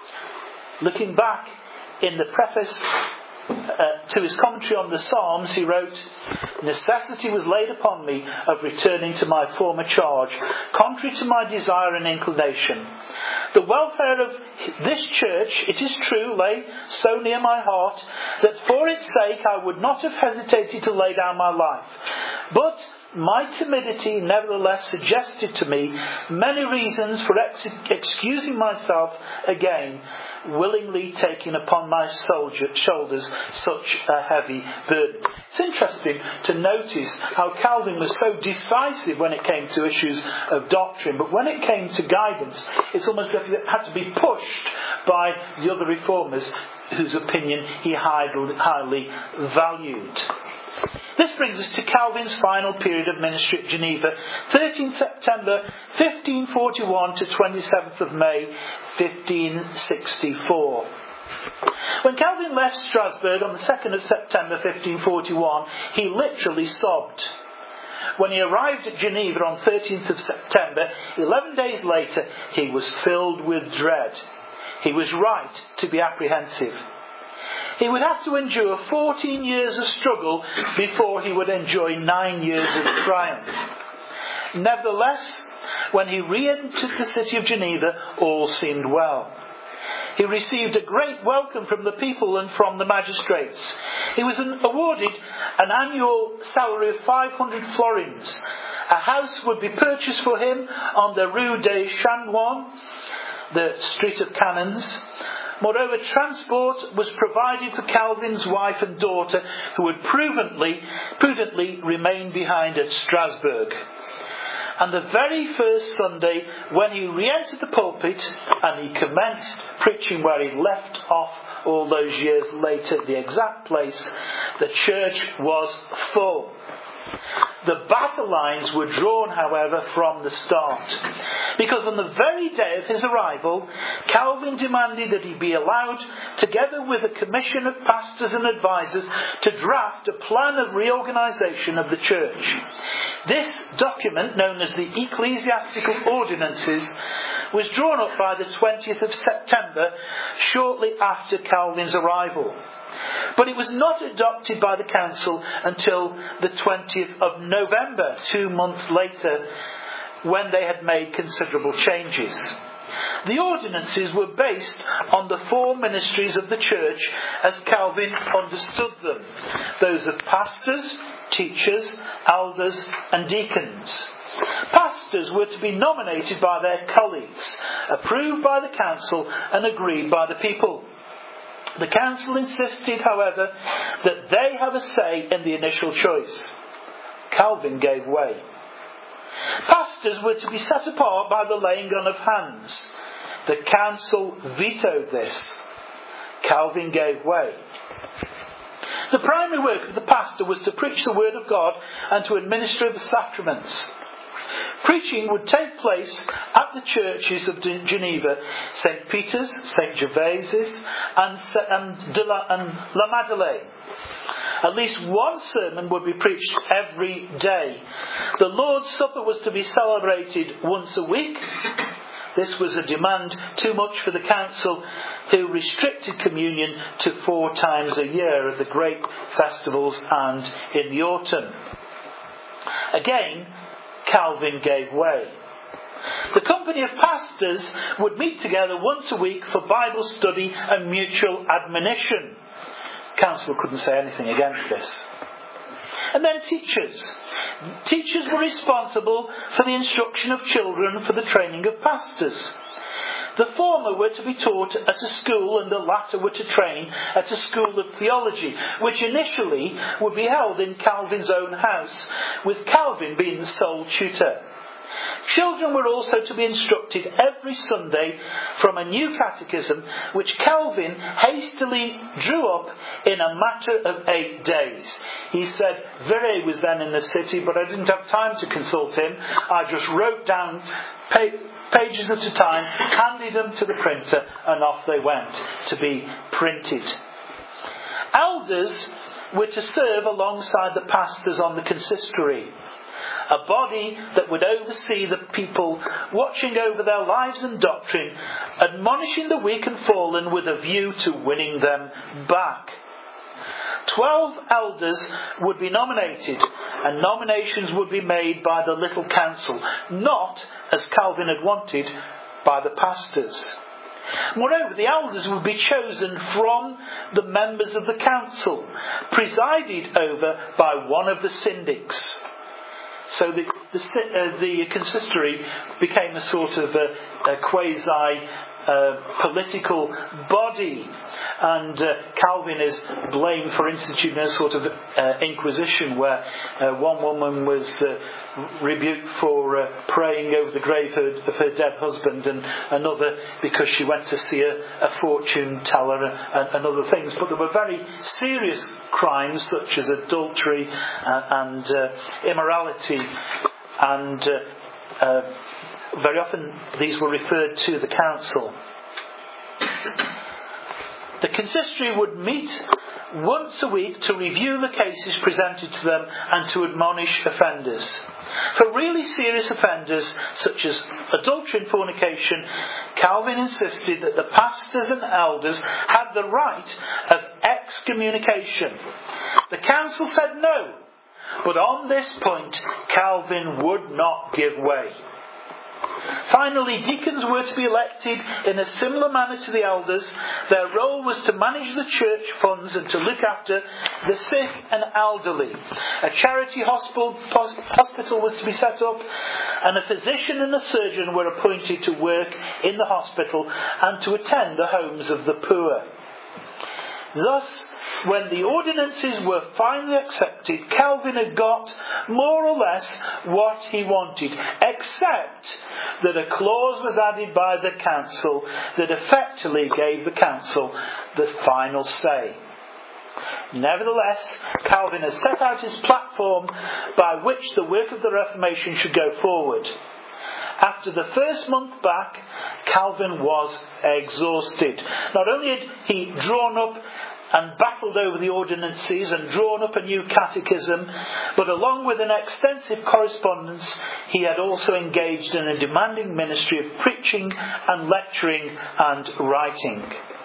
S1: Looking back in the preface uh, to his commentary on the Psalms, he wrote, "Necessity was laid upon me of returning to my former charge, contrary to my desire and inclination. The welfare of this church, it is true, lay so near my heart that for its sake I would not have hesitated to lay down my life. But my timidity nevertheless suggested to me many reasons for ex- excusing myself again, willingly taking upon my soldier, shoulders such a heavy burden." It's interesting to notice how Calvin was so decisive when it came to issues of doctrine, but when it came to guidance, it's almost as if it had to be pushed by the other reformers whose opinion he highly valued. This brings us to Calvin's final period of ministry at Geneva, thirteenth of September fifteen forty-one to twenty-seventh of May fifteen sixty-four. When Calvin left Strasbourg on the second of September fifteen forty-one, he literally sobbed. When he arrived at Geneva on thirteenth of September, eleven days later, he was filled with dread. He was right to be apprehensive. He would have to endure fourteen years of struggle before he would enjoy nine years of triumph. Nevertheless, when he re-entered the city of Geneva, all seemed well. He received a great welcome from the people and from the magistrates. He was an, awarded an annual salary of five hundred florins. A house would be purchased for him on the Rue des Chanoines, the Street of Canons. Moreover, transport was provided for Calvin's wife and daughter, who would prudently, prudently remain behind at Strasbourg. And the very first Sunday, when he re-entered the pulpit and he commenced preaching where he left off all those years later, the exact place, the church was full. The battle lines were drawn, however, from the start, because on the very day of his arrival, Calvin demanded that he be allowed, together with a commission of pastors and advisers, to draft a plan of reorganisation of the church. This document, known as the Ecclesiastical Ordinances, was drawn up by the twentieth of September, shortly after Calvin's arrival. But it was not adopted by the council until the twentieth of November, two months later, when they had made considerable changes. The ordinances were based on the four ministries of the church as Calvin understood them: those of pastors, teachers, elders and deacons. Pastors were to be nominated by their colleagues, approved by the council and agreed by the people. The council insisted, however, that they have a say in the initial choice. Calvin gave way. Pastors were to be set apart by the laying on of hands. The council vetoed this. Calvin gave way. The primary work of the pastor was to preach the word of God and to administer the sacraments. Preaching would take place at the churches of Geneva, Saint Peter's, Saint Gervaises and, and, De La, and La Madeleine. At least one sermon would be preached every day. The Lord's Supper was to be celebrated once a week. This was a demand too much for the council, who restricted communion to four times a year at the great festivals and in the autumn. Again, Calvin gave way. The company of pastors would meet together once a week for Bible study and mutual admonition. Council couldn't say anything against this. And then teachers. Teachers were responsible for the instruction of children and for the training of pastors. The former were to be taught at a school and the latter were to train at a school of theology, which initially would be held in Calvin's own house, with Calvin being the sole tutor. Children were also to be instructed every Sunday from a new catechism, which Calvin hastily drew up in a matter of eight days. He said, Viret was then in the city, but I didn't have time to consult him. I just wrote down pa- pages at a time, handed them to the printer, and off they went to be printed. Elders were to serve alongside the pastors on the consistory, a body that would oversee the people, watching over their lives and doctrine, admonishing the weak and fallen with a view to winning them back. Twelve elders would be nominated, and nominations would be made by the little council, not, as Calvin had wanted, by the pastors. Moreover, the elders would be chosen from the members of the council, presided over by one of the syndics. So the the, uh, the consistory became a sort of a, a quasi uh, political body, and uh, Calvin is blamed for instituting a sort of uh, inquisition, where uh, one woman was uh, rebuked for uh, praying over the grave of her dead husband, and another because she went to see a, a fortune teller and, and other things. But there were very serious crimes such as adultery uh, and uh, immorality, and uh, uh, very often these were referred to the council. The consistory would meet once a week to review the cases presented to them and to admonish offenders. For really serious offenders such as adultery and fornication, Calvin insisted that the pastors and elders had the right of excommunication. The council said no, but on this point Calvin would not give way. Finally, deacons were to be elected in a similar manner to the elders. Their role was to manage the church funds and to look after the sick and elderly. A charity hospital, hospital was to be set up, and a physician and a surgeon were appointed to work in the hospital and to attend the homes of the poor. Thus, when the ordinances were finally accepted, Calvin had got more or less what he wanted, except that a clause was added by the council that effectively gave the council the final say. Nevertheless, Calvin has set out his platform by which the work of the Reformation should go forward. After the first month back, Calvin was exhausted. Not only had he drawn up and battled over the ordinances and drawn up a new catechism, but along with an extensive correspondence, he had also engaged in a demanding ministry of preaching and lecturing and writing.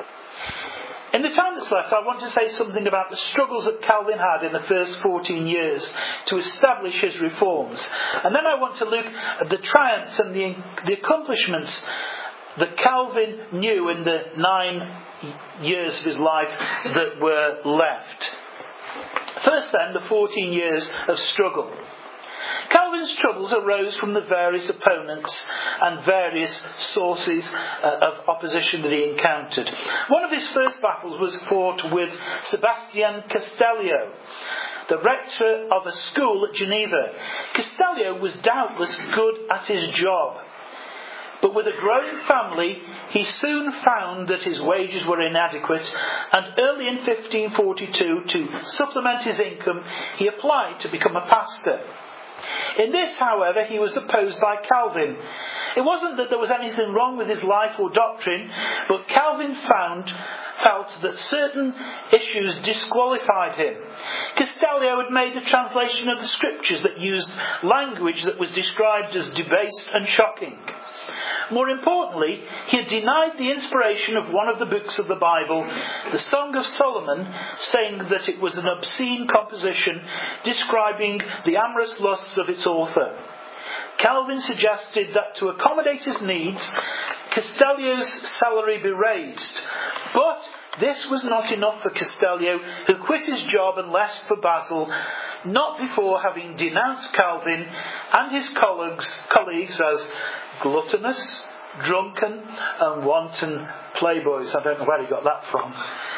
S1: In the time that's left, I want to say something about the struggles that Calvin had in the first fourteen years to establish his reforms. And then I want to look at the triumphs and the, the accomplishments that Calvin knew in the nine years of his life that were left. First then, the fourteen years of struggle. Calvin's troubles arose from the various opponents and various sources uh, of opposition that he encountered. One of his first battles was fought with Sebastian Castellio, the rector of a school at Geneva. Castellio was doubtless good at his job, but with a growing family, he soon found that his wages were inadequate, and early in fifteen forty-two, to supplement his income, he applied to become a pastor. In this, however, he was opposed by Calvin. It wasn't that there was anything wrong with his life or doctrine, but Calvin found felt that certain issues disqualified him. Castellio had made a translation of the scriptures that used language that was described as debased and shocking. More importantly, he had denied the inspiration of one of the books of the Bible, the Song of Solomon, saying that it was an obscene composition describing the amorous lusts of its author. Calvin suggested that to accommodate his needs, Castellio's salary be raised. But this was not enough for Castellio, who quit his job and left for Basel, not before having denounced Calvin and his colleagues, colleagues as gluttonous, drunken and wanton playboys. I don't know where he got that from.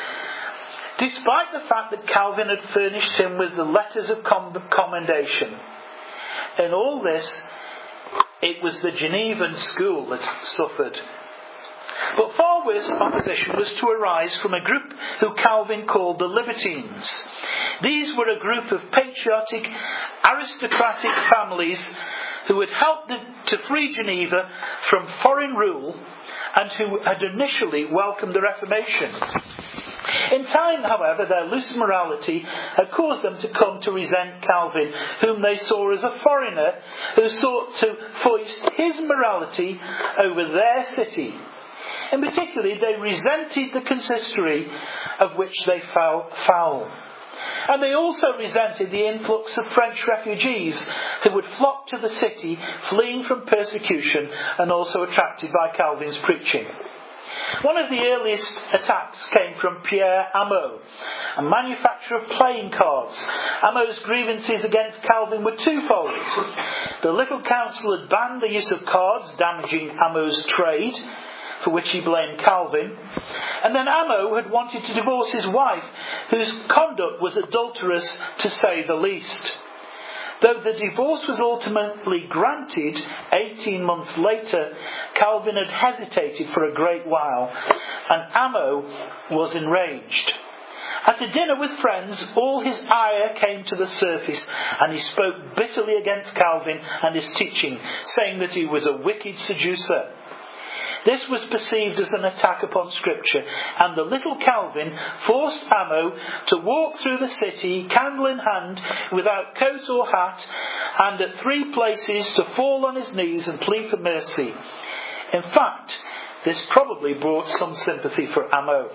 S1: Despite the fact that Calvin had furnished him with the letters of commendation, in all this, it was the Genevan school that suffered. But far worse opposition was to arise from a group who Calvin called the Libertines. These were a group of patriotic, aristocratic families who had helped to free Geneva from foreign rule and who had initially welcomed the Reformation. In time, however, their loose morality had caused them to come to resent Calvin, whom they saw as a foreigner who sought to foist his morality over their city. In particular, they resented the consistory of which they fell foul. And they also resented the influx of French refugees who would flock to the city, fleeing from persecution and also attracted by Calvin's preaching. One of the earliest attacks came from Pierre Ameau, a manufacturer of playing cards. Ameau's grievances against Calvin were twofold. The Little Council had banned the use of cards, damaging Ameau's trade, for which he blamed Calvin. And then Ameau had wanted to divorce his wife, whose conduct was adulterous to say the least. Though the divorce was ultimately granted eighteen months later, Calvin had hesitated for a great while, and Ameau was enraged. At a dinner with friends, all his ire came to the surface, and he spoke bitterly against Calvin and his teaching, saying that he was a wicked seducer. This was perceived as an attack upon Scripture, and the little Calvin forced Ameau to walk through the city, candle in hand, without coat or hat, and at three places to fall on his knees and plead for mercy. In fact, this probably brought some sympathy for Ameau.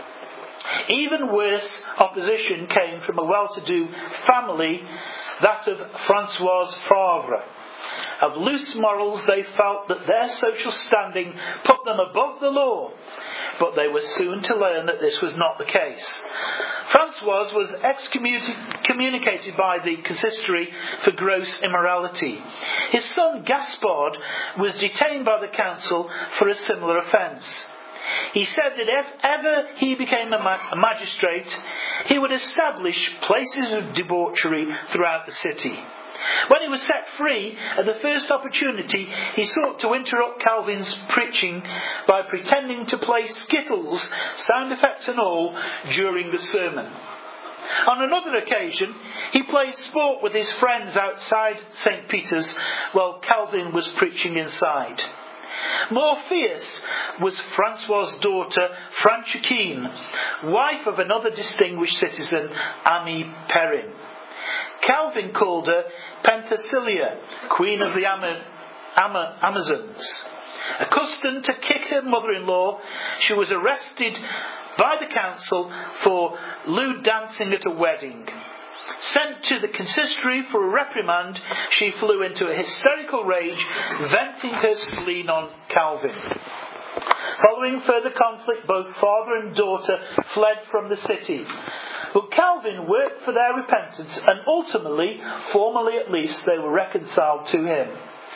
S1: Even worse opposition came from a well-to-do family, that of François Favre. of loose morals, they felt that their social standing put them above the law. But they were soon to learn that this was not the case. Francois was excommunicated by the consistory for gross immorality. His son Gaspard was detained by the council for a similar offence. He said that if ever he became a, ma- a magistrate, he would establish places of debauchery throughout the city. When he was set free, at the first opportunity, he sought to interrupt Calvin's preaching by pretending to play skittles, sound effects and all, during the sermon. On another occasion, he played sport with his friends outside Saint Peter's while Calvin was preaching inside. More fierce was Francois' daughter, Franchikine, wife of another distinguished citizen, Ami Perrin. Calvin called her Penthesilea, queen of the Ama- Ama- Amazons. Accustomed to kick her mother-in-law, she was arrested by the council for lewd dancing at a wedding. Sent to the consistory for a reprimand, she flew into a hysterical rage, venting her spleen on Calvin. Following further conflict, both father and daughter fled from the city. But Calvin worked for their repentance, and ultimately, formally at least, they were reconciled to him.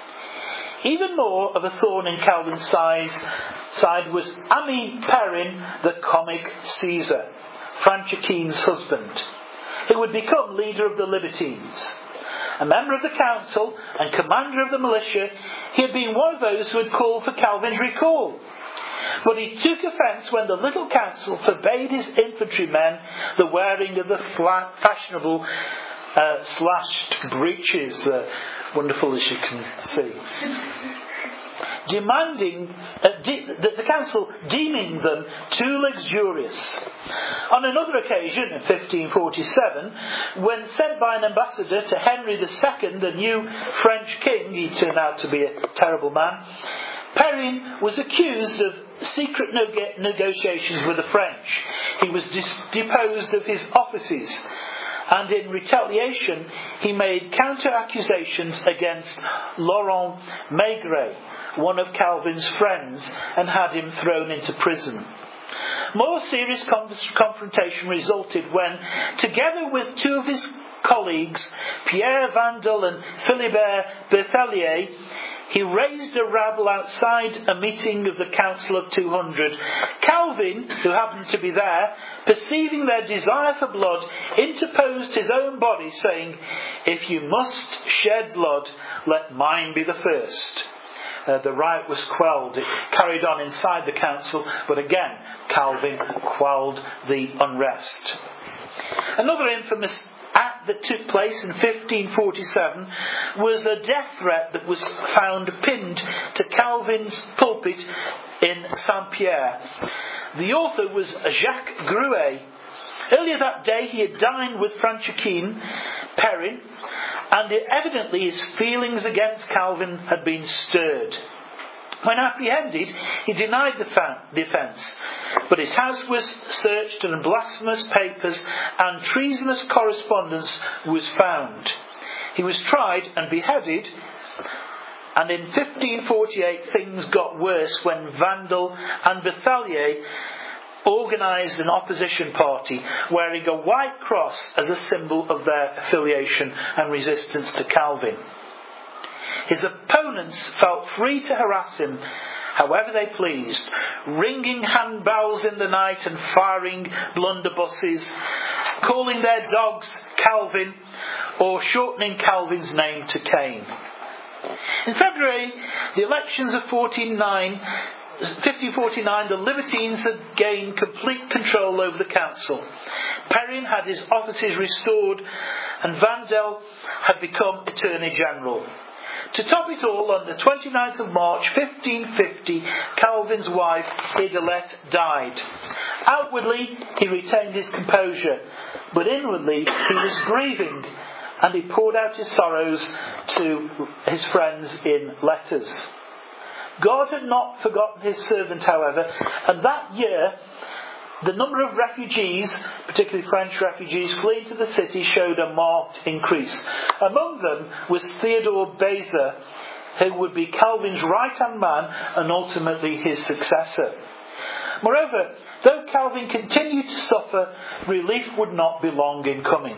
S1: Even more of a thorn in Calvin's side, side was Ami Perrin, the comic Caesar, Franchikine's husband, who would become leader of the Libertines. A member of the council and commander of the militia, he had been one of those who had called for Calvin's recall. But he took offence when the little council forbade his infantrymen the wearing of the flat, fashionable uh, slashed breeches, uh, wonderful as you can see, demanding uh, de- the, the council deeming them too luxurious. On another occasion, in fifteen forty-seven, when sent by an ambassador to Henry the Second, the new French king, he turned out to be a terrible man, Perrin was accused of secret neg- negotiations with the French. He was dis- deposed of his offices, and in retaliation he made counter-accusations against Laurent Maigret, one of Calvin's friends, and had him thrown into prison. More serious con- confrontation resulted when, together with two of his colleagues, Pierre Vandal and Philibert Berthelier, he raised a rabble outside a meeting of the Council of two hundred. Calvin, who happened to be there, perceiving their desire for blood, interposed his own body, saying, "If you must shed blood, let mine be the first." Uh, the riot was quelled. It carried on inside the council, but again, Calvin quelled the unrest. Another infamous act that took place in fifteen forty-seven was a death threat that was found pinned to Calvin's pulpit in Saint-Pierre. The author was Jacques Gruet. Earlier that day he had dined with Franchikine Perrin, and evidently his feelings against Calvin had been stirred. When apprehended, he denied the, fa- the offence, but his house was searched and blasphemous papers and treasonous correspondence was found. He was tried and beheaded, and in fifteen forty-eight things got worse when Vandal and Berthelier organised an opposition party wearing a white cross as a symbol of their affiliation and resistance to Calvin. His opponents felt free to harass him however they pleased, ringing handbells in the night and firing blunderbusses, calling their dogs Calvin, or shortening Calvin's name to Cain. In February, the elections of fifteen forty-nine, the Libertines had gained complete control over the council. Perrin had his offices restored, and Vandal had become Attorney General. To top it all, on the twenty-ninth of March fifteen fifty, Calvin's wife, Idolette, died. Outwardly, he retained his composure, but inwardly he was grieving, and he poured out his sorrows to his friends in letters. God had not forgotten his servant, however, and that year the number of refugees, particularly French refugees, fleeing to the city showed a marked increase. Among them was Theodore Beza, who would be Calvin's right-hand man and ultimately his successor. Moreover, though Calvin continued to suffer, relief would not be long in coming.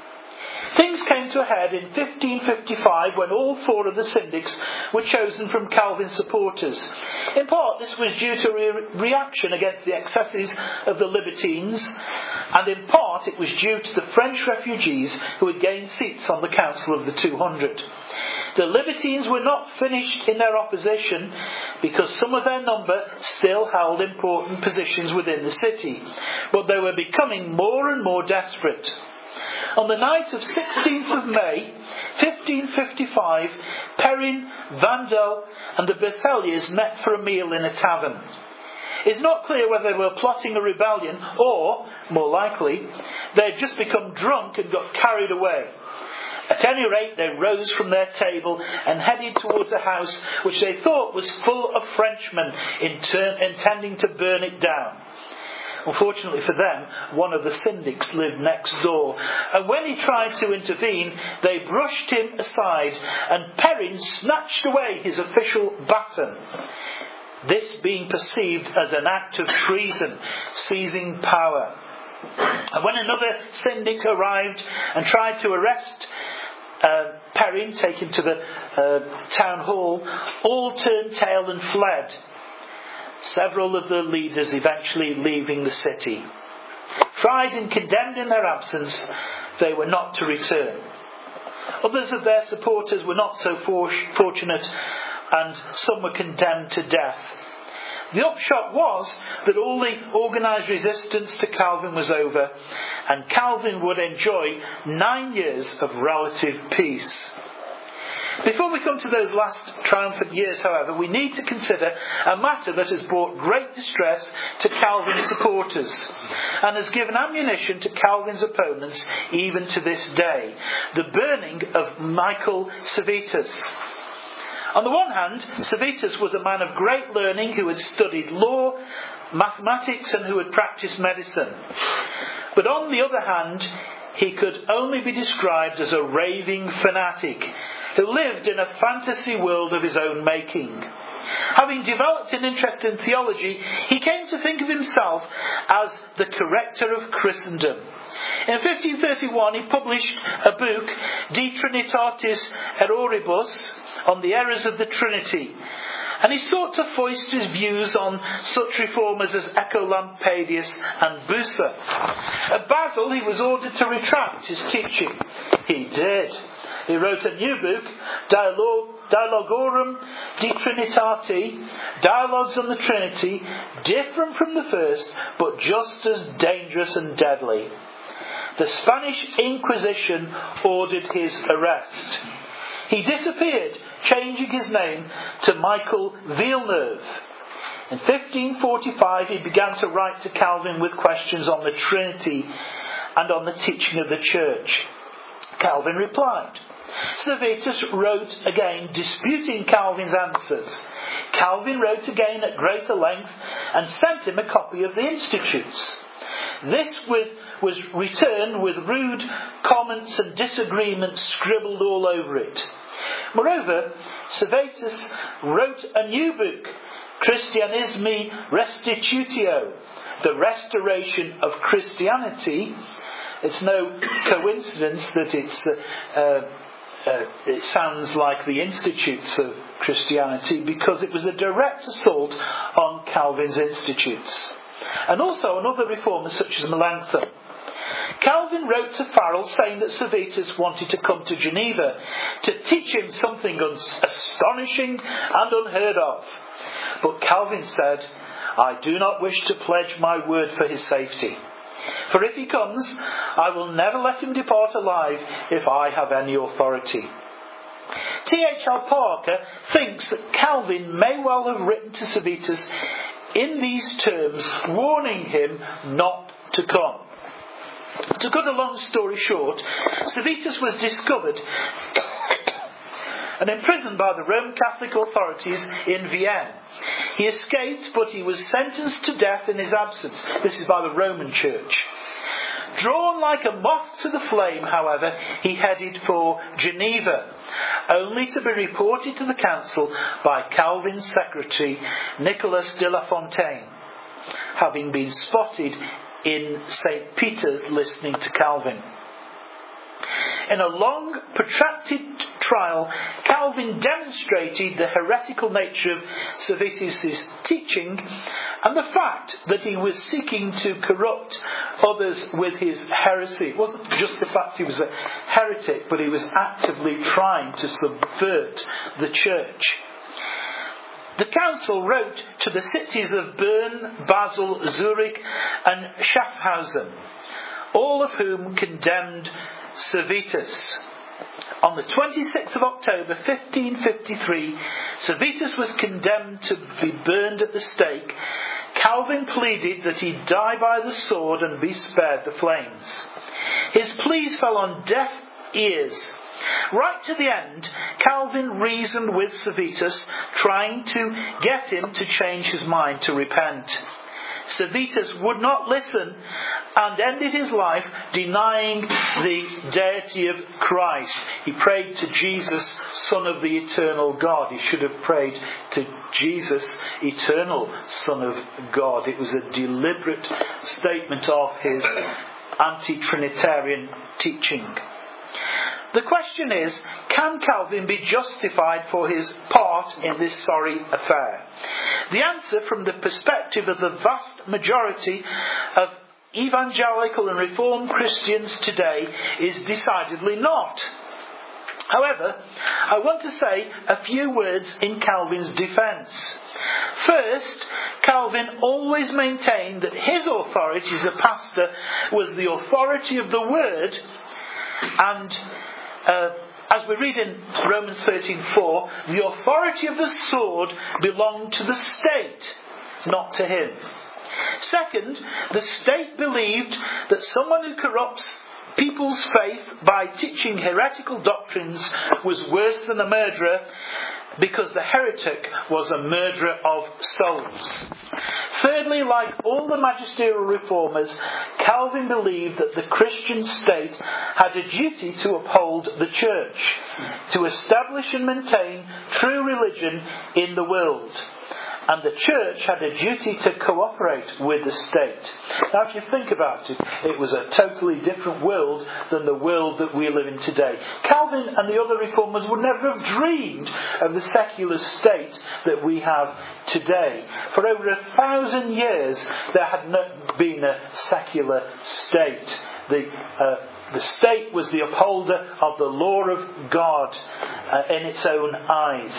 S1: Things came to a head in fifteen fifty-five when all four of the syndics were chosen from Calvin's supporters. In part, this was due to a re- reaction against the excesses of the libertines, and in part it was due to the French refugees who had gained seats on the Council of the two hundred. The libertines were not finished in their opposition because some of their number still held important positions within the city, but they were becoming more and more desperate. On the night of sixteenth of May, fifteen fifty-five, Perrin, Vandel and the Bertheliers met for a meal in a tavern. It's not clear whether they were plotting a rebellion or, more likely, they had just become drunk and got carried away. At any rate, they rose from their table and headed towards a house which they thought was full of Frenchmen intending to burn it down. Unfortunately for them, one of the syndics lived next door, and when he tried to intervene, they brushed him aside, and Perrin snatched away his official baton, this being perceived as an act of treason, seizing power. And when another syndic arrived and tried to arrest uh, Perrin, take him to the uh, town hall, all turned tail and fled. Several of the leaders eventually leaving the city. Tried and condemned in their absence, they were not to return. Others of their supporters were not so fortunate, and some were condemned to death. The upshot was that all the organised resistance to Calvin was over, and Calvin would enjoy nine years of relative peace. Before we come to those last triumphant years, however, we need to consider a matter that has brought great distress to Calvin's supporters and has given ammunition to Calvin's opponents even to this day: the burning of Michael Servetus. On the one hand, Servetus was a man of great learning who had studied law, mathematics, and who had practiced medicine. But on the other hand, he could only be described as a raving fanatic who lived in a fantasy world of his own making. Having developed an interest in theology, he came to think of himself as the corrector of Christendom. In fifteen thirty-one, he published a book, De Trinitatis Erroribus, on the errors of the Trinity, and he sought to foist his views on such reformers as Ecolampadius and Bucer. At Basel, he was ordered to retract his teaching. He did. He wrote a new book, Dialog- Dialogorum de Trinitati, Dialogues on the Trinity, different from the first, but just as dangerous and deadly. The Spanish Inquisition ordered his arrest. He disappeared, changing his name to Michael Villeneuve. In fifteen forty-five, he began to write to Calvin with questions on the Trinity and on the teaching of the Church. Calvin replied. Servetus wrote again, disputing Calvin's answers. Calvin wrote again at greater length and sent him a copy of the Institutes. This with, was returned with rude comments and disagreements scribbled all over it. Moreover, Servetus wrote a new book, Christianismi Restitutio, the restoration of Christianity. It's no coincidence that it's uh, uh, uh, it sounds like the Institutes of Christianity, because it was a direct assault on Calvin's Institutes, and also on other reformers such as Melanchthon. Calvin wrote to Farel saying that Servetus wanted to come to Geneva to teach him something astonishing and unheard of. But Calvin said, "I do not wish to pledge my word for his safety. For if he comes, I will never let him depart alive if I have any authority." T H L Parker thinks that Calvin may well have written to Servetus in these terms, warning him not to come. To cut a long story short, Servetus was discovered and imprisoned by the Roman Catholic authorities in Vienna. He escaped, but he was sentenced to death in his absence. This is by the Roman Church. Drawn like a moth to the flame, however, he headed for Geneva, only to be reported to the council by Calvin's secretary, Nicolas de la Fontaine, having been spotted in Saint Peter's listening to Calvin. In a long, protracted trial, Calvin demonstrated the heretical nature of Servetus' teaching and the fact that he was seeking to corrupt others with his heresy. It wasn't just the fact he was a heretic, but he was actively trying to subvert the church. The council wrote to the cities of Bern, Basel, Zurich and Schaffhausen, all of whom condemned Servetus. On the twenty-sixth of October fifteen fifty-three, Servetus was condemned to be burned at the stake. Calvin pleaded that he die by the sword and be spared the flames. His pleas fell on deaf ears. Right to the end, Calvin reasoned with Servetus, trying to get him to change his mind to repent. Servetus would not listen and ended his life denying the deity of Christ. He prayed to Jesus, Son of the eternal God. He should have prayed to Jesus, eternal Son of God. It was a deliberate statement of his anti-Trinitarian teaching. The question is, can Calvin be justified for his part in this sorry affair? The answer, from the perspective of the vast majority of evangelical and reformed Christians today, is decidedly not. However, I want to say a few words in Calvin's defence. First, Calvin always maintained that his authority as a pastor was the authority of the Word, and Uh, as we read in Romans thirteen four, the authority of the sword belonged to the state, not to him. Second, the state believed that someone who corrupts people's faith by teaching heretical doctrines was worse than a murderer, because the heretic was a murderer of souls. Thirdly, like all the magisterial reformers, Calvin believed that the Christian state had a duty to uphold the church, to establish and maintain true religion in the world. And the church had a duty to cooperate with the state. Now, if you think about it, it was a totally different world than the world that we live in today. Calvin and the other reformers would never have dreamed of the secular state that we have today. For over a thousand years, there had not been a secular state. The uh, The state was the upholder of the law of God uh, in its own eyes.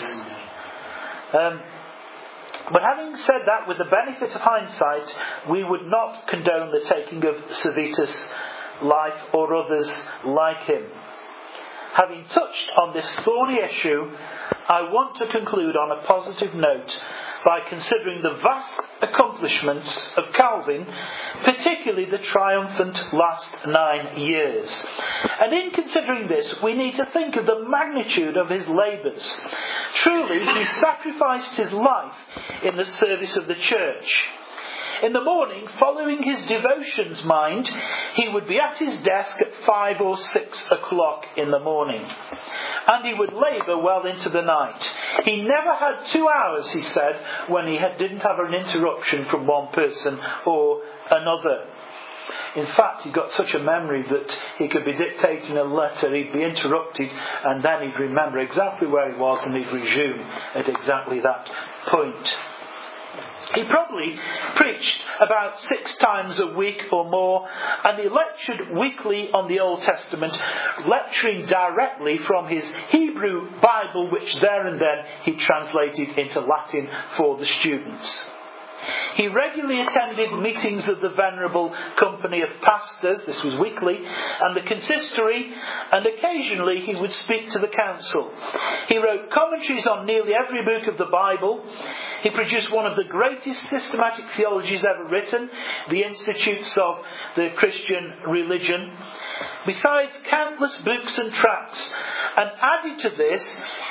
S1: Um, But having said that, with the benefit of hindsight, we would not condone the taking of Servetus' life or others like him. Having touched on this thorny issue, I want to conclude on a positive note by considering the vast accomplishments of Calvin, particularly the triumphant last nine years. And in considering this, we need to think of the magnitude of his labours. Truly, he sacrificed his life in the service of the church. In the morning, following his devotions mind, he would be at his desk at five or six o'clock in the morning. And he would labour well into the night. He never had two hours, he said, when he had, didn't have an interruption from one person or another. In fact, he got such a memory that he could be dictating a letter, he'd be interrupted, and then he'd remember exactly where he was and he'd resume at exactly that point. He probably preached about six times a week or more, and he lectured weekly on the Old Testament, lecturing directly from his Hebrew Bible, which there and then he translated into Latin for the students. He regularly attended meetings of the Venerable Company of Pastors, this was weekly, and the consistory, and occasionally he would speak to the council. He wrote commentaries on nearly every book of the Bible. He produced one of the greatest systematic theologies ever written, the Institutes of the Christian Religion, besides countless books and tracts. And added to this,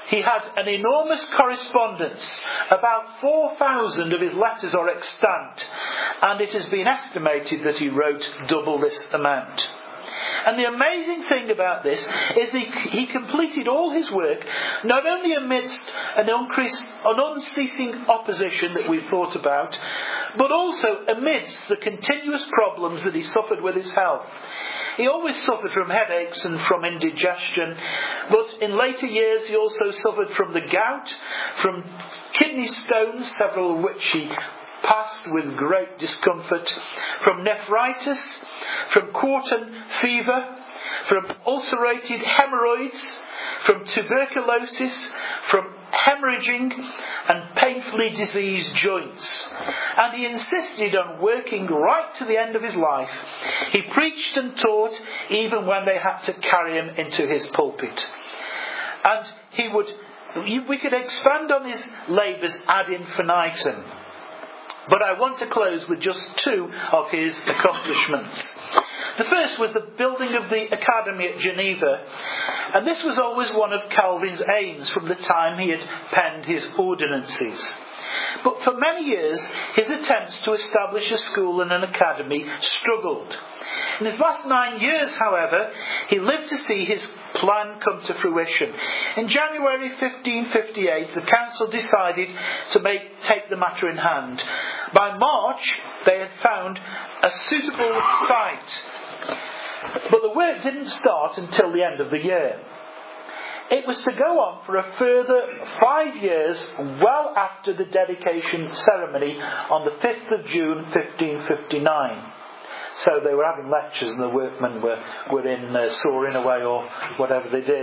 S1: he had an enormous correspondence. About four thousand of his letters are extant, and it has been estimated that he wrote double this amount. And the amazing thing about this is he, he completed all his work not only amidst an, increase, an unceasing opposition that we've thought about, but also amidst the continuous problems that he suffered with his health. He always suffered from headaches and from indigestion, but in later years he also suffered from the gout, from kidney stones, several of which he passed with great discomfort, from nephritis, from quartan fever, from ulcerated hemorrhoids, from tuberculosis, from hemorrhaging and painfully diseased joints. And he insisted on working right to the end of his life. He preached and taught even when they had to carry him into his pulpit. And he would, we could expand on his labours ad infinitum. But I want to close with just two of his accomplishments. The first was the building of the Academy at Geneva, and this was always one of Calvin's aims from the time he had penned his ordinances. But for many years, his attempts to establish a school and an academy struggled. In his last nine years, however, he lived to see his plan come to fruition. In January fifteen fifty-eight, the council decided to make, take the matter in hand. By March, they had found a suitable site. But the work didn't start until the end of the year. It was to go on for a further five years, well after the dedication ceremony on the fifth of June fifteen fifty-nine. So they were having lectures and the workmen were, were in uh, sawing away or whatever they did.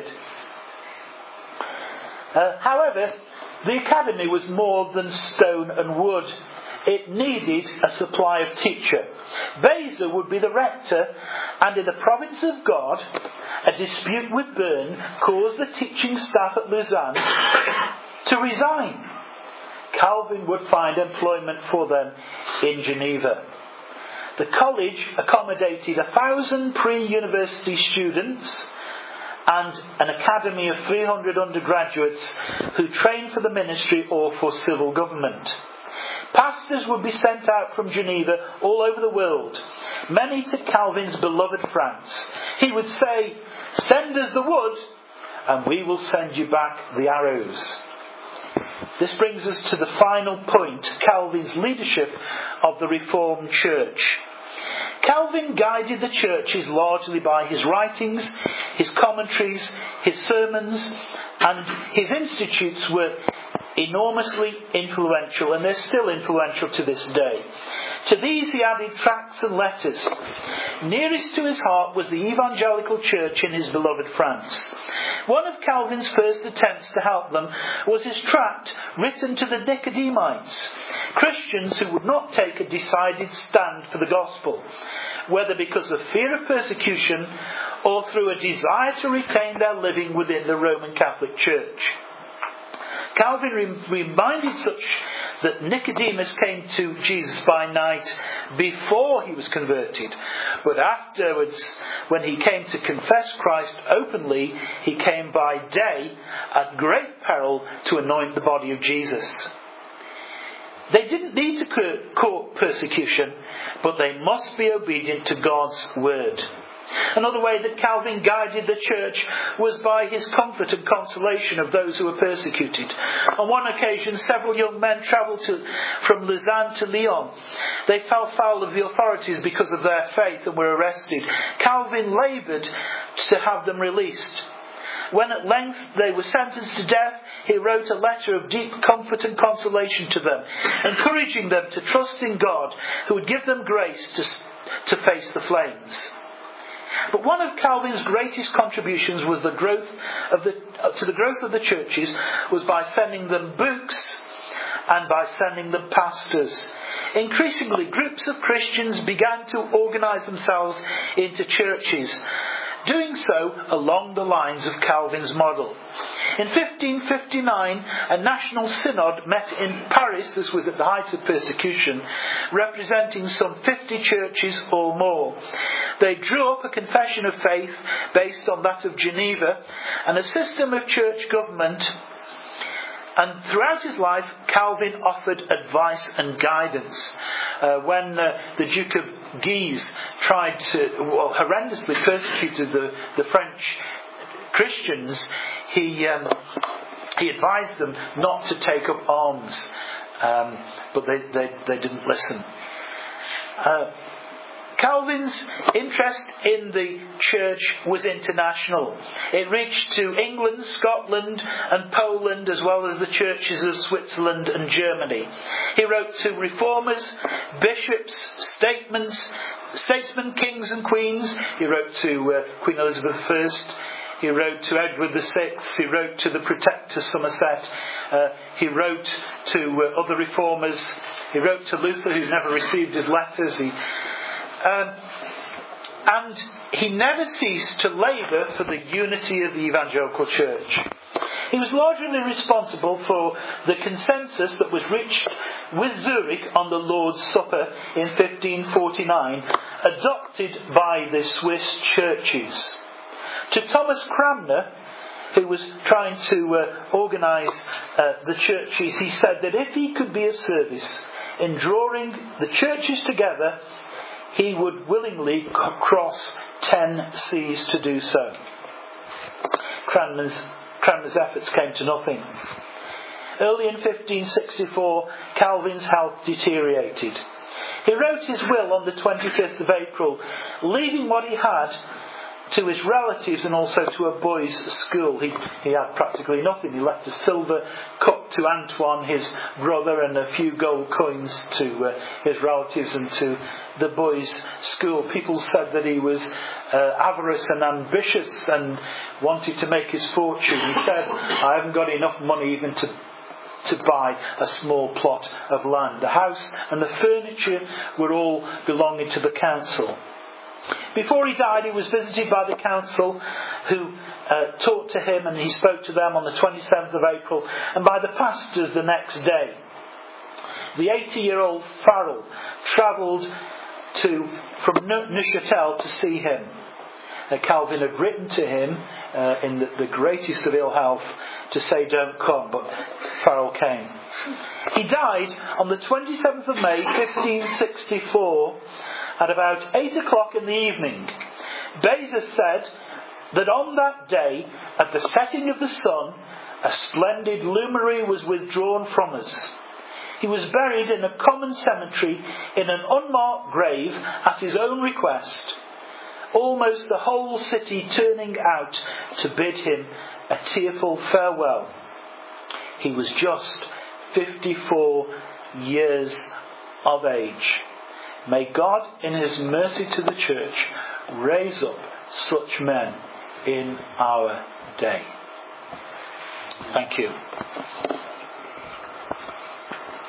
S1: Uh, however, the academy was more than stone and wood. It needed a supply of teacher. Beza would be the rector, and in the province of God, a dispute with Bern caused the teaching staff at Lausanne to resign. Calvin would find employment for them in Geneva. The college accommodated a thousand pre-university students and an academy of three hundred undergraduates who trained for the ministry or for civil government. Pastors would be sent out from Geneva all over the world, many to Calvin's beloved France. He would say, "Send us the wood, and we will send you back the arrows." This brings us to the final point, Calvin's leadership of the Reformed Church. Calvin guided the churches largely by his writings, his commentaries, his sermons, and his institutes were enormously influential, and they're still influential to this day. To these he added tracts and letters. Nearest to his heart was the evangelical church in his beloved France. One of Calvin's first attempts to help them was his tract written to the Nicodemus, Christians who would not take a decided stand for the gospel, whether because of fear of persecution or through a desire to retain their living within the Roman Catholic Church. Calvin re- reminded such that Nicodemus came to Jesus by night before he was converted, but afterwards, when he came to confess Christ openly, he came by day at great peril to anoint the body of Jesus. They didn't need to court persecution, but they must be obedient to God's word. Another way that Calvin guided the church was by his comfort and consolation of those who were persecuted. On one occasion, several young men travelled to, from Lausanne to Lyon. They fell foul of the authorities because of their faith and were arrested. Calvin laboured to have them released. When at length they were sentenced to death, he wrote a letter of deep comfort and consolation to them, encouraging them to trust in God, who would give them grace to, to face the flames. But one of Calvin's greatest contributions was the growth of the, to the growth of the churches was by sending them books and by sending them pastors. Increasingly, groups of Christians began to organise themselves into churches, doing so along the lines of Calvin's model. In fifteen fifty-nine, a national synod met in Paris, this was at the height of persecution, representing some fifty churches or more. They drew up a confession of faith based on that of Geneva and a system of church government And throughout his life, Calvin offered advice and guidance. Uh, when uh, the Duke of Guise tried to, well, horrendously persecuted the, the French Christians, he um, he advised them not to take up arms, um, but they, they, they didn't listen. Uh, Calvin's interest in the church was international. It reached to England, Scotland and Poland, as well as the churches of Switzerland and Germany. He wrote to reformers, bishops, statesmen, statesmen, kings and queens. He wrote to uh, Queen Elizabeth the First. He wrote to Edward the Sixth. He wrote to the Protector Somerset. Uh, he wrote to uh, other reformers. He wrote to Luther, who never received his letters. He Um, and he never ceased to labour for the unity of the evangelical church. He was largely responsible for the consensus that was reached with Zurich on the Lord's Supper in fifteen forty-nine, adopted by the Swiss churches. To Thomas Cranmer, who was trying to uh, organise uh, the churches, he said that if he could be of service in drawing the churches together, he would willingly cross ten seas to do so. Cranmer's, Cranmer's efforts came to nothing. Early in fifteen sixty-four, Calvin's health deteriorated. He wrote his will on the twenty-fifth of April, leaving what he had to his relatives and also to a boys' school. He, he had practically nothing. He left a silver cup to Antoine, his brother, and a few gold coins to uh, his relatives and to the boys' school. People said that he was uh, avarice and ambitious and wanted to make his fortune. He said, I haven't got enough money even to to buy a small plot of land. The house and the furniture were all belonging to the council. Before he died, he was visited by the council, who uh, talked to him, and he spoke to them on the twenty-seventh of April, and by the pastors the next day. The eighty-year-old Farrell travelled to from Neuchâtel to see him. Uh, Calvin had written to him uh, in the, the greatest of ill health to say don't come, but Farrell came. He died on the twenty-seventh of May fifteen sixty-four at about eight o'clock in the evening. Beza said that on that day, at the setting of the sun, a splendid luminary was withdrawn from us. He was buried in a common cemetery in an unmarked grave at his own request, almost the whole city turning out to bid him a tearful farewell. He was just fifty-four years of age. May God, in His mercy to the church, raise up such men in our day. Thank you.